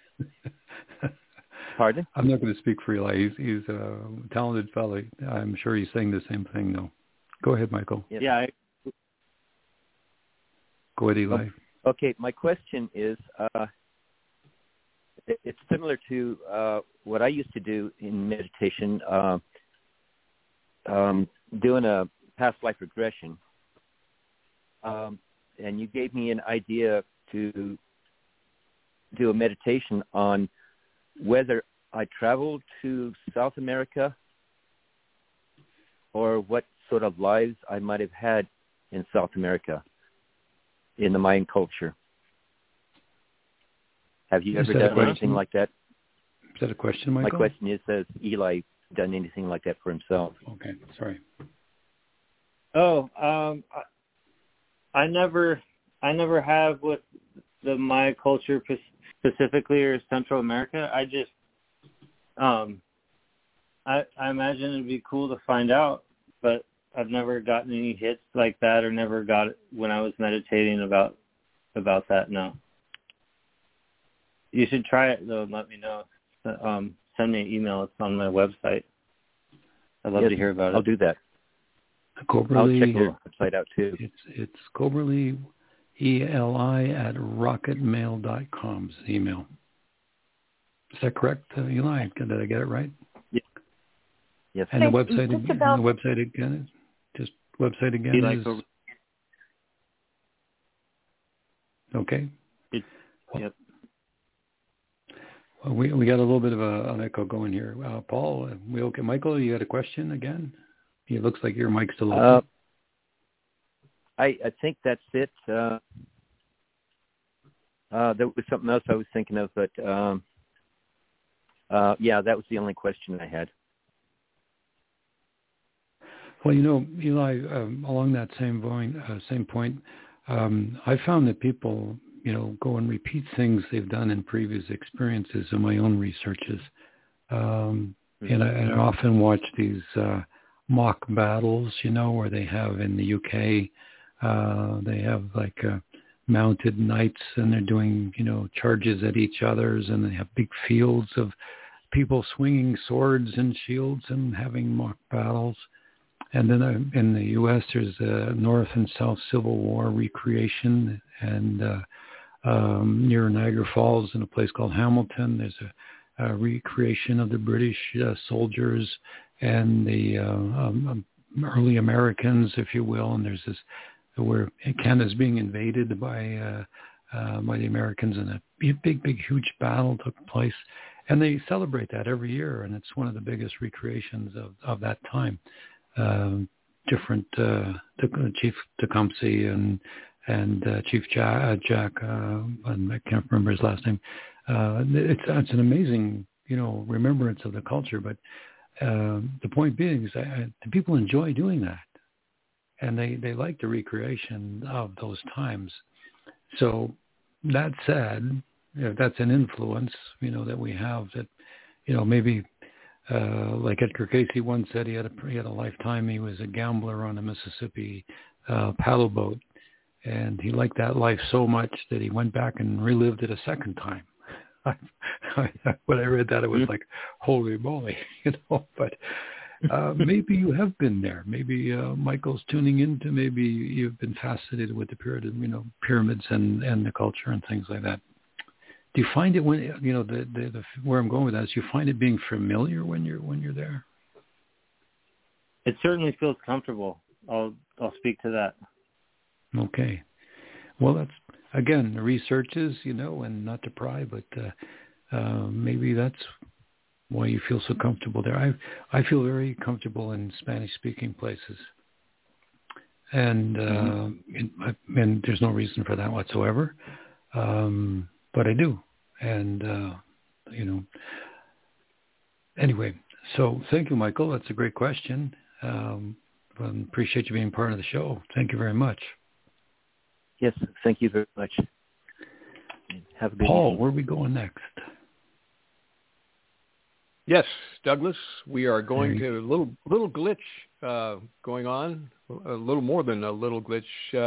Pardon? I'm not going to speak for Eli. He's a talented fellow. I'm sure he's saying the same thing, though. Go ahead, Michael. Yeah. Go ahead, Eli. Okay, my question is, it's similar to what I used to do in meditation, doing a past life regression. And you gave me an idea to do a meditation on whether I traveled to South America or what sort of lives I might have had in South America in the Mayan culture. Have you ever done anything like that? Is that a question, Michael? My question is, has Eli done anything like that for himself? Okay, sorry. Oh, I never have with the Maya culture specifically or Central America. I just, I imagine it'd be cool to find out, but I've never gotten any hits like that, or never got it when I was meditating about that. No. You should try it though and let me know. Send me an email. It's on my website. I'd love to hear about it. I'll do that. Coberly, I'll check your website out too. It's Coberly, ELI @rocketmail.com is the email. Is that correct, Eli? Did I get it right? Yeah. Yes. And the website again? Just website again is... Okay. Yep. Well, we got a little bit of an echo going here. Paul, we okay? Michael, you had a question again? It looks like your mic's still open. I think that's it. There was something else I was thinking of, but yeah, that was the only question I had. Well, Eli, along that same point, I found that people, go and repeat things they've done in previous experiences in my own researches. And I often watch these mock battles, where they have in the UK, they have like mounted knights and they're doing, charges at each other's, and they have big fields of people swinging swords and shields and having mock battles. And then in the U.S., there's a North and South Civil War recreation, and near Niagara Falls in a place called Hamilton, there's a recreation of the British soldiers and the early Americans, if you will. And there's this where Canada's being invaded by the Americans, and a big, huge battle took place. And they celebrate that every year, and it's one of the biggest recreations of that time. Different Chief Tecumseh and Chief Jack, and I can't remember his last name. It's an amazing, remembrance of the culture. But the point being is the people enjoy doing that, and they like the recreation of those times. So that said, that's an influence, that we have that, maybe. Like Edgar Cayce once said, he had a lifetime. He was a gambler on a Mississippi paddle boat, and he liked that life so much that he went back and relived it a second time. When I read that, it was like, holy moly, But maybe you have been there. Maybe Michael's tuning into. Maybe you've been fascinated with the pyramids and the culture and things like that. Do you find it when the where I'm going with that is you find it being familiar when you're there? It certainly feels comfortable. I'll speak to that. Okay. Well, that's again the research is and not to pry, but maybe that's why you feel so comfortable there. I feel very comfortable in Spanish-speaking places, and and there's no reason for that whatsoever. But I do. And, anyway, so thank you, Michael. That's a great question. Appreciate you being part of the show. Thank you very much. Yes, thank you very much. Have a good Paul, evening. where are we going next? Yes, Douglas, we are going to a little glitch going on, a little more than a little glitch.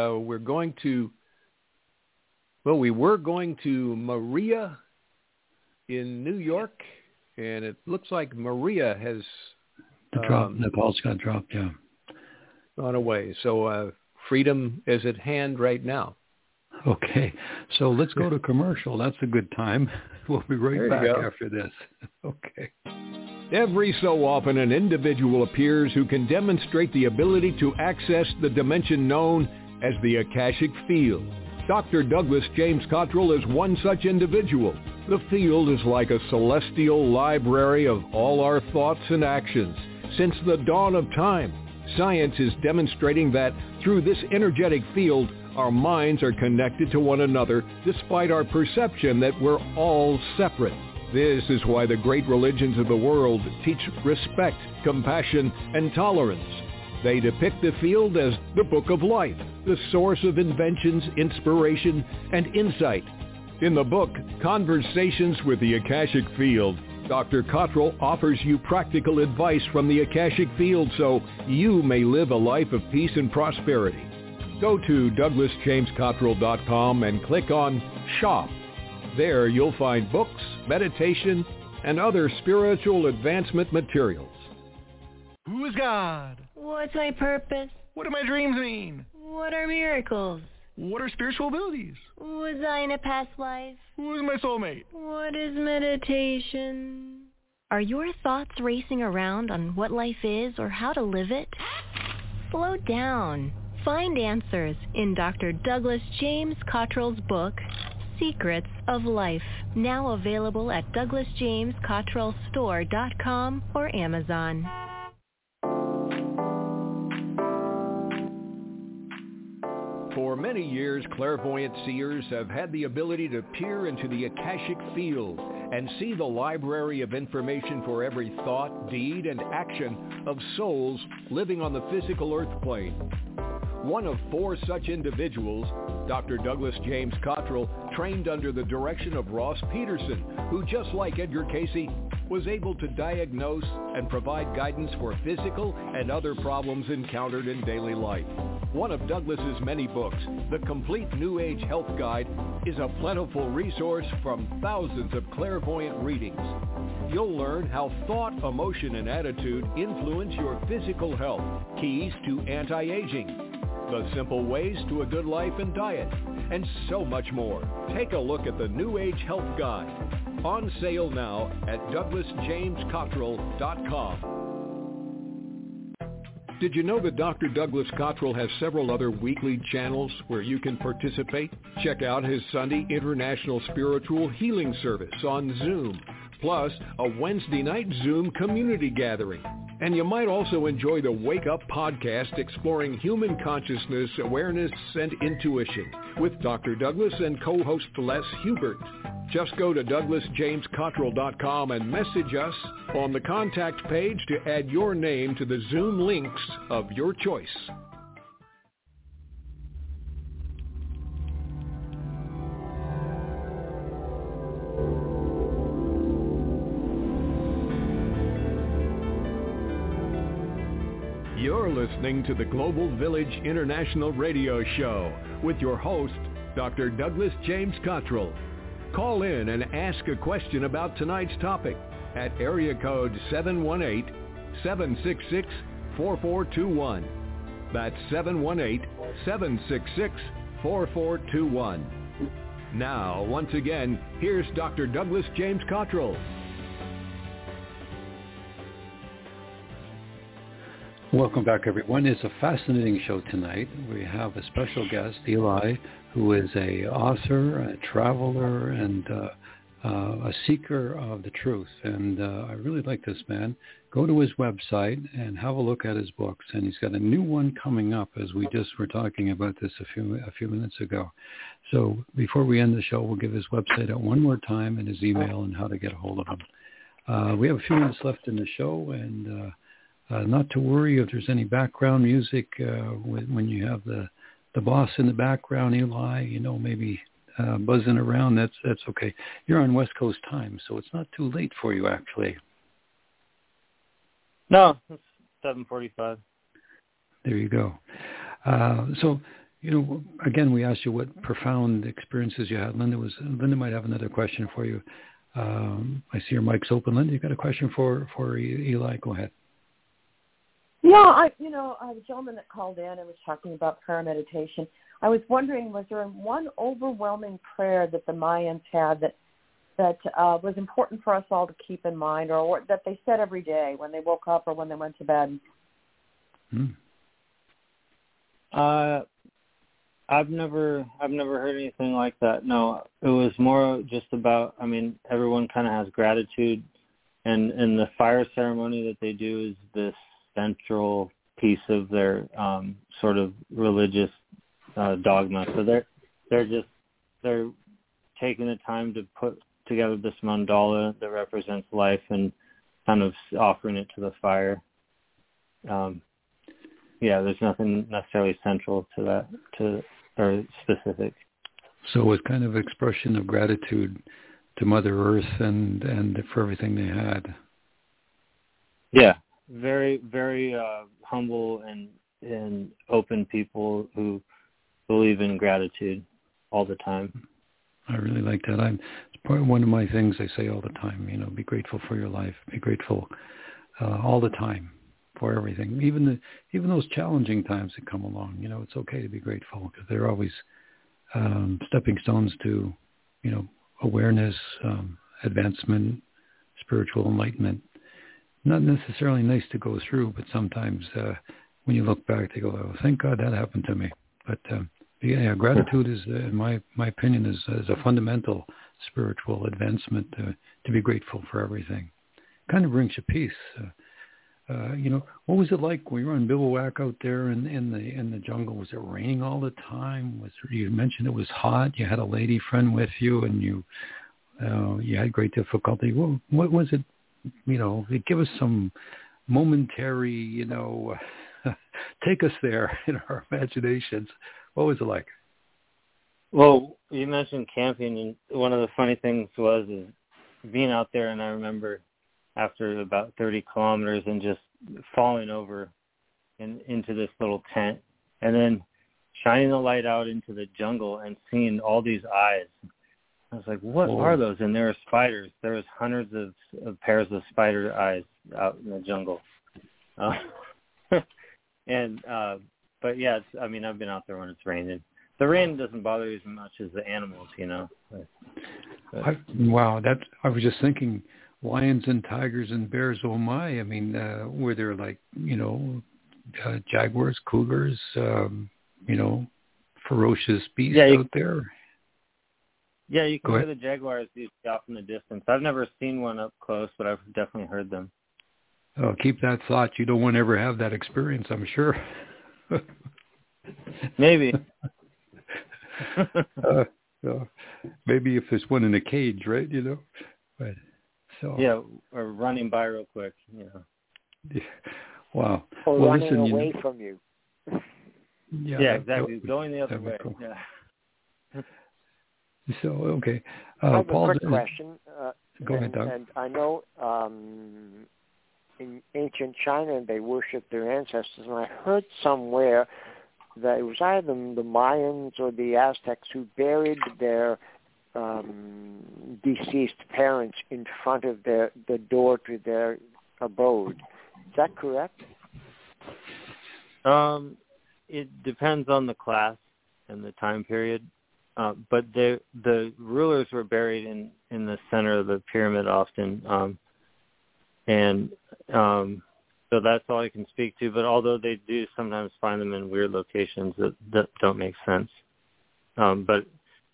We were going to Maria in New York, and it looks like Maria has the calls got dropped, yeah. Gone away. So freedom is at hand right now. Okay, so let's go to commercial. That's a good time. We'll be right back after this. Okay. Every so often, an individual appears who can demonstrate the ability to access the dimension known as the Akashic Field. Dr. Douglas James Cottrell is one such individual. The field is like a celestial library of all our thoughts and actions. Since the dawn of time, science is demonstrating that through this energetic field, our minds are connected to one another despite our perception that we're all separate. This is why the great religions of the world teach respect, compassion, and tolerance. They depict the field as the book of life, the source of inventions, inspiration, and insight. In the book, Conversations with the Akashic Field, Dr. Cottrell offers you practical advice from the Akashic Field so you may live a life of peace and prosperity. Go to DouglasJamesCottrell.com and click on Shop. There you'll find books, meditation, and other spiritual advancement materials. Who is God? What's my purpose? What do my dreams mean? What are miracles? What are spiritual abilities? Was I in a past life? Who is my soulmate? What is meditation? Are your thoughts racing around on what life is or how to live it? Slow down. Find answers in Dr. Douglas James Cottrell's book, Secrets of Life, now available at DouglasJamesCottrellStore.com or Amazon. For many years, clairvoyant seers have had the ability to peer into the Akashic Field and see the library of information for every thought, deed, and action of souls living on the physical earth plane. One of 4 such individuals, Dr. Douglas James Cottrell, trained under the direction of Ross Peterson, who, just like Edgar Cayce, was able to diagnose and provide guidance for physical and other problems encountered in daily life. One of Douglas's many books, The Complete New Age Health Guide, is a plentiful resource from thousands of clairvoyant readings. You'll learn how thought, emotion, and attitude influence your physical health, keys to anti-aging, the simple ways to a good life and diet, and so much more. Take a look at the New Age Health Guide. On sale now at DouglasJamesCottrell.com. Did you know that Dr. Douglas Cottrell has several other weekly channels where you can participate? Check out his Sunday International Spiritual Healing Service on Zoom, plus a Wednesday night Zoom community gathering. And you might also enjoy the Wake Up podcast exploring human consciousness, awareness, and intuition with Dr. Douglas and co-host Les Hubert. Just go to DouglasJamesCottrell.com and message us on the contact page to add your name to the Zoom links of your choice. You're listening to the Global Village International Radio Show with your host, Dr. Douglas James Cottrell. Call in and ask a question about tonight's topic at area code 718-766-4421. That's 718-766-4421. Now, once again, here's Dr. Douglas James Cottrell. Welcome back, everyone. It's a fascinating show tonight. We have a special guest, Eli, who is a author, a traveler, and a seeker of the truth. And I really like this man. Go to his website and have a look at his books. And he's got a new one coming up, as we just were talking about this a few minutes ago. So before we end the show, we'll give his website out one more time and his email and how to get a hold of him. We have a few minutes left in the show, and not to worry if there's any background music when you have the boss in the background, Eli, maybe buzzing around. That's okay. You're on West Coast time, so it's not too late for you, actually. No, it's 7:45. There you go. So, again, we asked you what profound experiences you had. Linda might have another question for you. I see your mic's open. Linda, you got a question for Eli? Go ahead. Yeah, the gentleman that called in and was talking about prayer meditation. I was wondering, was there one overwhelming prayer that the Mayans had that was important for us all to keep in mind, or that they said every day when they woke up or when they went to bed? I've never heard anything like that. No, it was more just about, everyone kind of has gratitude, and the fire ceremony that they do is this central piece of their sort of religious dogma. So they're taking the time to put together this mandala that represents life and kind of offering it to the fire. There's nothing necessarily central to that, or specific. So it was kind of expression of gratitude to Mother Earth and for everything they had. Yeah. Very, very humble and open people who believe in gratitude all the time. I really like that. It's one of my things I say all the time. Be grateful for your life. Be grateful all the time for everything, even those challenging times that come along. It's okay to be grateful because they're always stepping stones to, awareness, advancement, spiritual enlightenment. Not necessarily nice to go through, but sometimes when you look back, they go, "Oh, thank God that happened to me." But gratitude is, in my opinion, is a fundamental spiritual advancement to be grateful for everything. Kind of brings you peace. What was it like when you were on bivouac out there in the jungle? Was it raining all the time? You mentioned it was hot. You had a lady friend with you, and you had great difficulty. What was it? Give us some momentary, take us there in our imaginations. What was it like? Well, you mentioned camping, and one of the funny things was being out there, and I remember after about 30 kilometers and just falling over into this little tent, and then shining the light out into the jungle and seeing all these eyes. I was like, what are those? And there were spiders. There was hundreds of pairs of spider eyes out in the jungle. But yeah, I've been out there when it's raining. The rain doesn't bother you as much as the animals, Wow, I was just thinking, lions and tigers and bears, oh my. Were there jaguars, cougars, ferocious beasts out there? Yeah, you can hear the jaguars off in the distance. I've never seen one up close, but I've definitely heard them. Oh, keep that thought. You don't want to ever have that experience, I'm sure. Maybe. Maybe if there's one in a cage, right? But so. Yeah, or running by real quick. Yeah. Wow. Or running away from you. Yeah, exactly. Going the other way. Cool. Yeah. So, okay. I have Paul, a quick question. Go ahead, Doug. And I know in ancient China they worshipped their ancestors, and I heard somewhere that it was either the Mayans or the Aztecs who buried their deceased parents in front of the door to their abode. Is that correct? It depends on the class and the time period. But the rulers were buried in the center of the pyramid often. So that's all I can speak to. But although they do sometimes find them in weird locations that don't make sense. But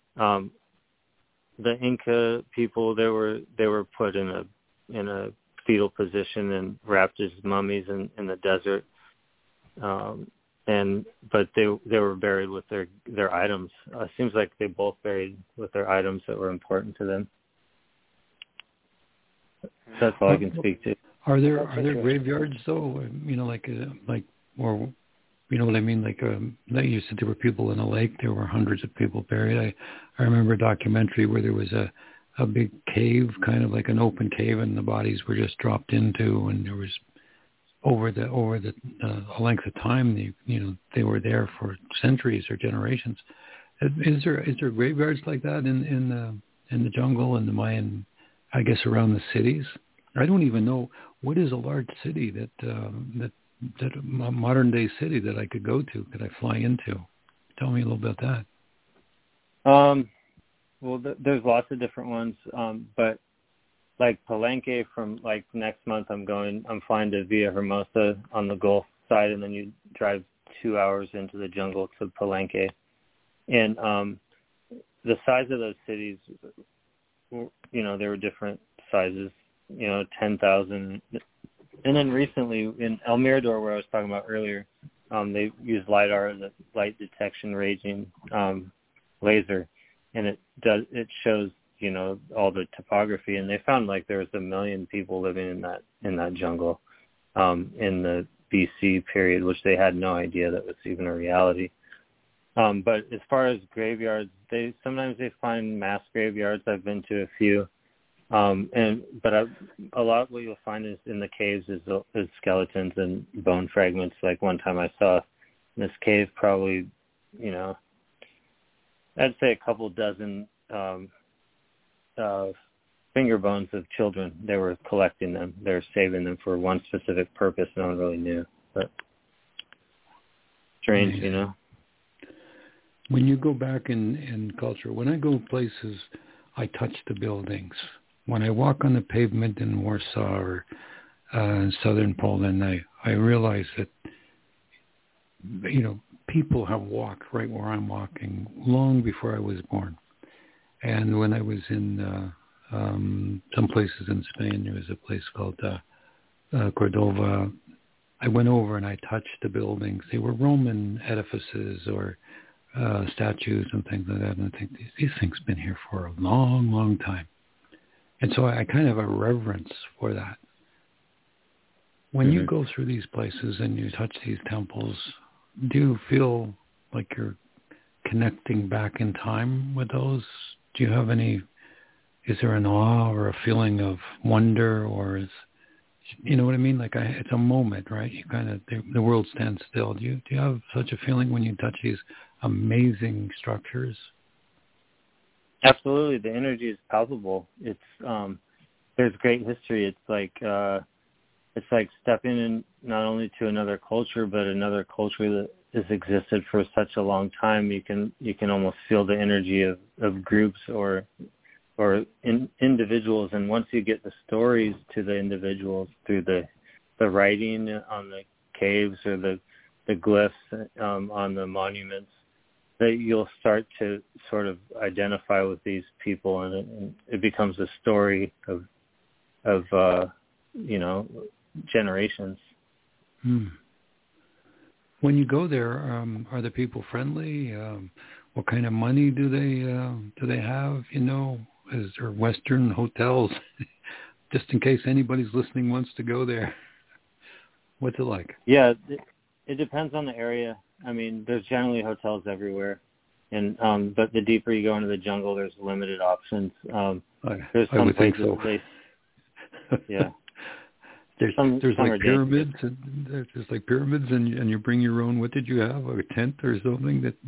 the Inca people, they were put in a fetal position and wrapped as mummies in the desert. But they were buried with their items. It seems like they both buried with their items that were important to them. That's all I can speak to. Are there graveyards though? You know, or you know what I mean? Like you said, there were people in a lake. There were hundreds of people buried. I remember a documentary where there was a big cave, kind of like an open cave, and the bodies were just dropped into, and there was over the length of time, they were there for centuries or generations. Is there graveyards like that in the jungle and the Mayan, I guess, around the cities? I don't even know what is a large city that a modern day city that I could go to, could I fly into? Tell me a little about that. Well, there's lots of different ones, but like Palenque, from like next month I'm flying to Villahermosa on the Gulf side, and then you drive 2 hours into the jungle to Palenque. And the size of those cities, there were different sizes, 10,000. And then recently in El Mirador, where I was talking about earlier, they used LiDAR, the light detection ranging laser, and it shows all the topography, and they found like there was 1 million people living in that jungle in the BC period, which they had no idea that was even a reality. But as far as graveyards, sometimes they find mass graveyards. I've been to a few, but a lot what you'll find is in the caves is skeletons and bone fragments. Like one time I saw in this cave probably, I'd say a couple dozen finger bones of children. They were collecting them. They were saving them for one specific purpose. No one really knew, but strange, When you go back in culture, when I go places, I touch the buildings. When I walk on the pavement in Warsaw or in southern Poland, I realize that, people have walked right where I'm walking long before I was born. And when I was in some places in Spain, there was a place called Cordova. I went over and I touched the buildings. They were Roman edifices or statues and things like that. And I think these things have been here for a long, long time. And so I kind of have a reverence for that. When you go through these places and you touch these temples, do you feel like you're connecting back in time with those? Do you have is there an awe or a feeling of wonder, or you know what I mean? Like it's a moment, right? You kind of, the world stands still. Do you have such a feeling when you touch these amazing structures? Absolutely. The energy is palpable. It's, there's great history. It's like stepping in not only to another culture, but another culture that has existed for such a long time. You can almost feel the energy of groups or individuals. And once you get the stories to the individuals through the writing on the caves or the glyphs on the monuments, that you'll start to sort of identify with these people, and it becomes a story of generations. When you go there, are the people friendly? What kind of money do they have? Is there Western hotels? Just in case anybody's listening wants to go there. What's it like? Yeah, it depends on the area. I mean, there's generally hotels everywhere, and but the deeper you go into the jungle, there's limited options. There's some I would places think so. Yeah. There's like pyramids, and there's like pyramids, and you bring your own. What did you have? A tent or something that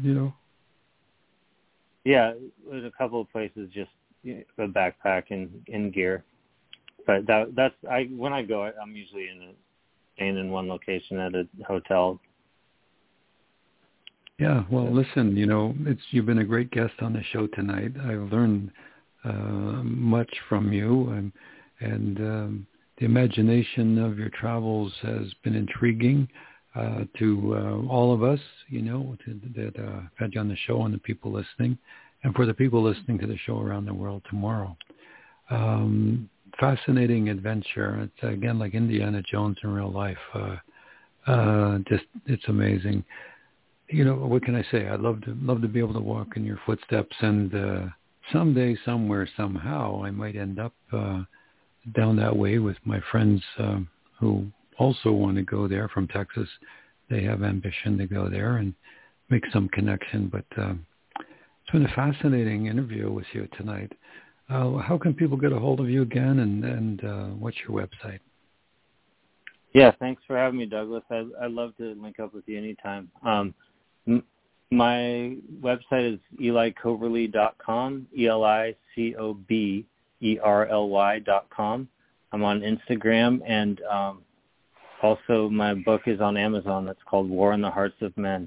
Yeah, there's a couple of places just a backpack and gear, but that's when I go, I'm usually staying in one location at a hotel. Yeah, well, listen, you've been a great guest on the show tonight. I've learned much from you, and the imagination of your travels has been intriguing to all of us, that had you on the show and the people listening, and for the people listening to the show around the world tomorrow. Fascinating adventure. It's, again, like Indiana Jones in real life. It's amazing. What can I say? I'd love to be able to walk in your footsteps, and someday, somewhere, somehow, I might end up down that way with my friends who also want to go there from Texas. They have ambition to go there and make some connection. But it's been a fascinating interview with you tonight. How can people get a hold of you again, and what's your website? Yeah, thanks for having me, Douglas. I'd love to link up with you anytime. My website is elicoverly.com, ELICOBERLY.com. I'm on Instagram, and also my book is on Amazon. That's called War in the Hearts of Men.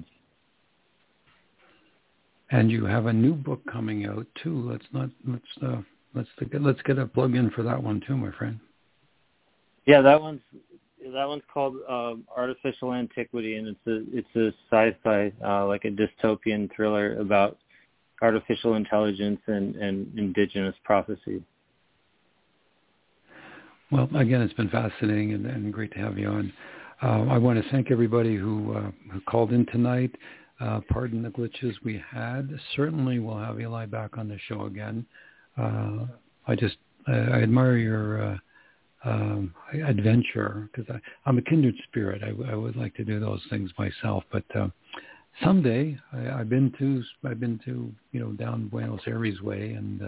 And you have a new book coming out too. Let's get a plug in for that one too, my friend. Yeah, that one's called Artificial Antiquity, and it's a sci-fi, like a dystopian thriller about artificial intelligence and indigenous prophecy. Well, again, it's been fascinating and great to have you on. I want to thank everybody who called in tonight. Pardon the glitches we had. Certainly we'll have Eli back on the show again. I admire your adventure, because I'm a kindred spirit. I would like to do those things myself, but someday I've been to down Buenos Aires way, and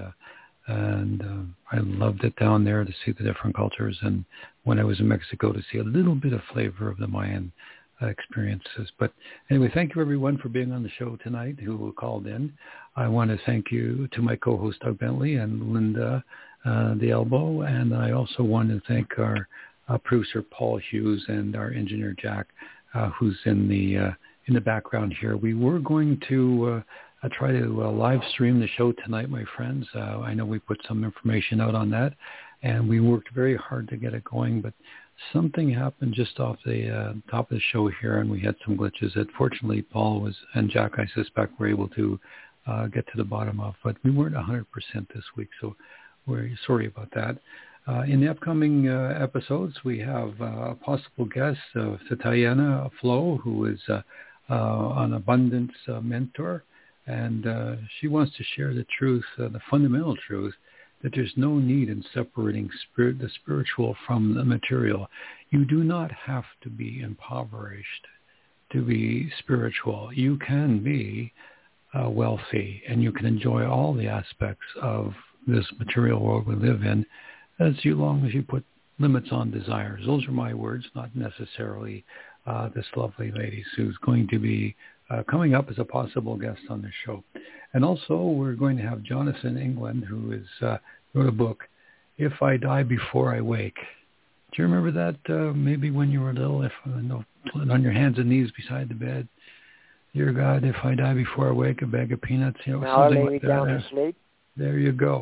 I loved it down there to see the different cultures, and when I was in Mexico to see a little bit of flavor of the Mayan experiences. But anyway, thank you everyone for being on the show tonight who called in. I want to thank you to my co-host Doug Bentley and Linda the Elbow, and I also want to thank our producer Paul Hughes and our engineer Jack, who's in the background here. We were going to try to live stream the show tonight, my friends. I know we put some information out on that, and we worked very hard to get it going, but something happened just off the top of the show here, and we had some glitches that fortunately Paul and Jack, I suspect, were able to get to the bottom of, but we weren't 100% this week, so we're sorry about that. In the upcoming episodes, we have a possible guest, Tatiana Flo, who is an abundance mentor, and she wants to share the truth, the fundamental truth, that there's no need in separating the spiritual from the material. You do not have to be impoverished to be spiritual. You can be wealthy, and you can enjoy all the aspects of this material world we live in, as long as you put limits on desires. Those are my words, not necessarily this lovely lady who's going to be coming up as a possible guest on the show. And also, we're going to have Jonathan England, who wrote a book, If I Die Before I Wake. Do you remember that? Maybe when you were little, on your hands and knees beside the bed. Dear God, if I die before I wake, a bag of peanuts. Now I'll lay me down to sleep. There you go.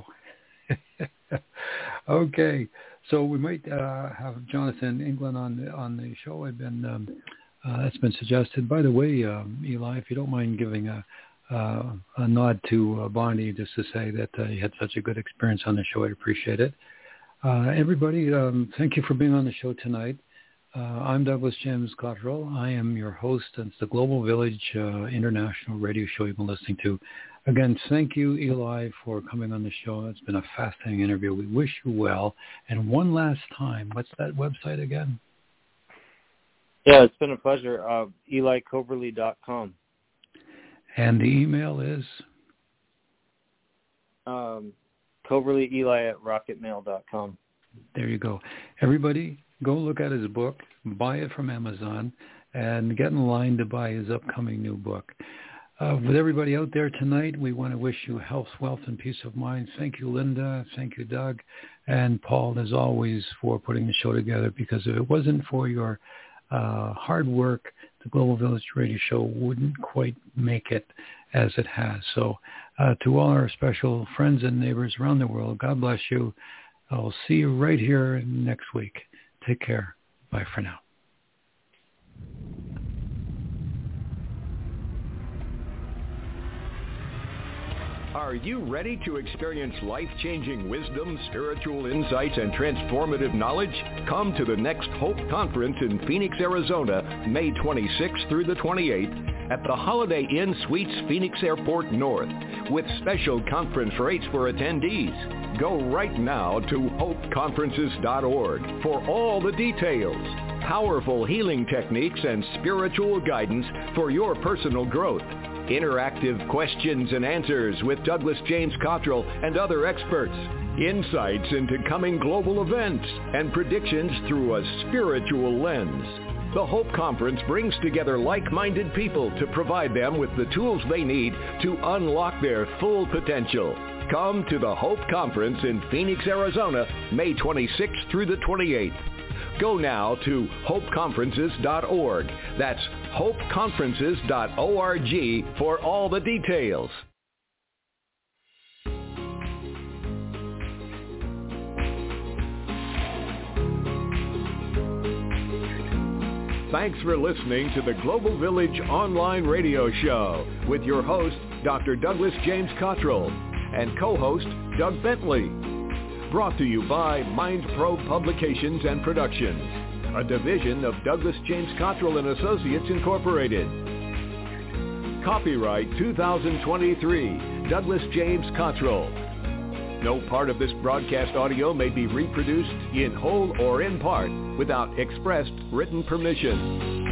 Okay, so we might have Jonathan England on the show. That's been suggested. By the way, Eli, if you don't mind giving a nod to Bonnie just to say that you had such a good experience on the show, I'd appreciate it. Everybody, thank you for being on the show tonight. I'm Douglas James Cottrell. I am your host. It's the Global Village International radio show you've been listening to. Again, thank you, Eli, for coming on the show. It's been a fascinating interview. We wish you well. And one last time, what's that website again? Yeah, it's been a pleasure. EliCoverly.com. And the email is? CoverlyEli@rocketmail.com. There you go. Everybody, go look at his book, buy it from Amazon, and get in line to buy his upcoming new book. With everybody out there tonight, we want to wish you health, wealth, and peace of mind. Thank you, Linda. Thank you, Doug. And Paul, as always, for putting the show together, because if it wasn't for your hard work, the Global Village Radio Show wouldn't quite make it as it has. So to all our special friends and neighbors around the world, God bless you. I'll see you right here next week. Take care. Bye for now. Are you ready to experience life-changing wisdom, spiritual insights, and transformative knowledge? Come to the next Hope Conference in Phoenix, Arizona, May 26th through the 28th at the Holiday Inn Suites Phoenix Airport North with special conference rates for attendees. Go right now to hopeconferences.org for all the details. Powerful healing techniques and spiritual guidance for your personal growth. Interactive questions and answers with Douglas James Cottrell and other experts. Insights into coming global events and predictions through a spiritual lens. The Hope Conference brings together like-minded people to provide them with the tools they need to unlock their full potential. Come to the Hope Conference in Phoenix, Arizona, May 26th through the 28th. Go now to hopeconferences.org. That's hopeconferences.org for all the details. Thanks for listening to the Global Village Online Radio Show with your host, Dr. Douglas James Cottrell, and co-host, Doug Bentley. Brought to you by MindPro Publications and Productions, a division of Douglas James Cottrell and Associates Incorporated. Copyright 2023, Douglas James Cottrell. No part of this broadcast audio may be reproduced in whole or in part without expressed written permission.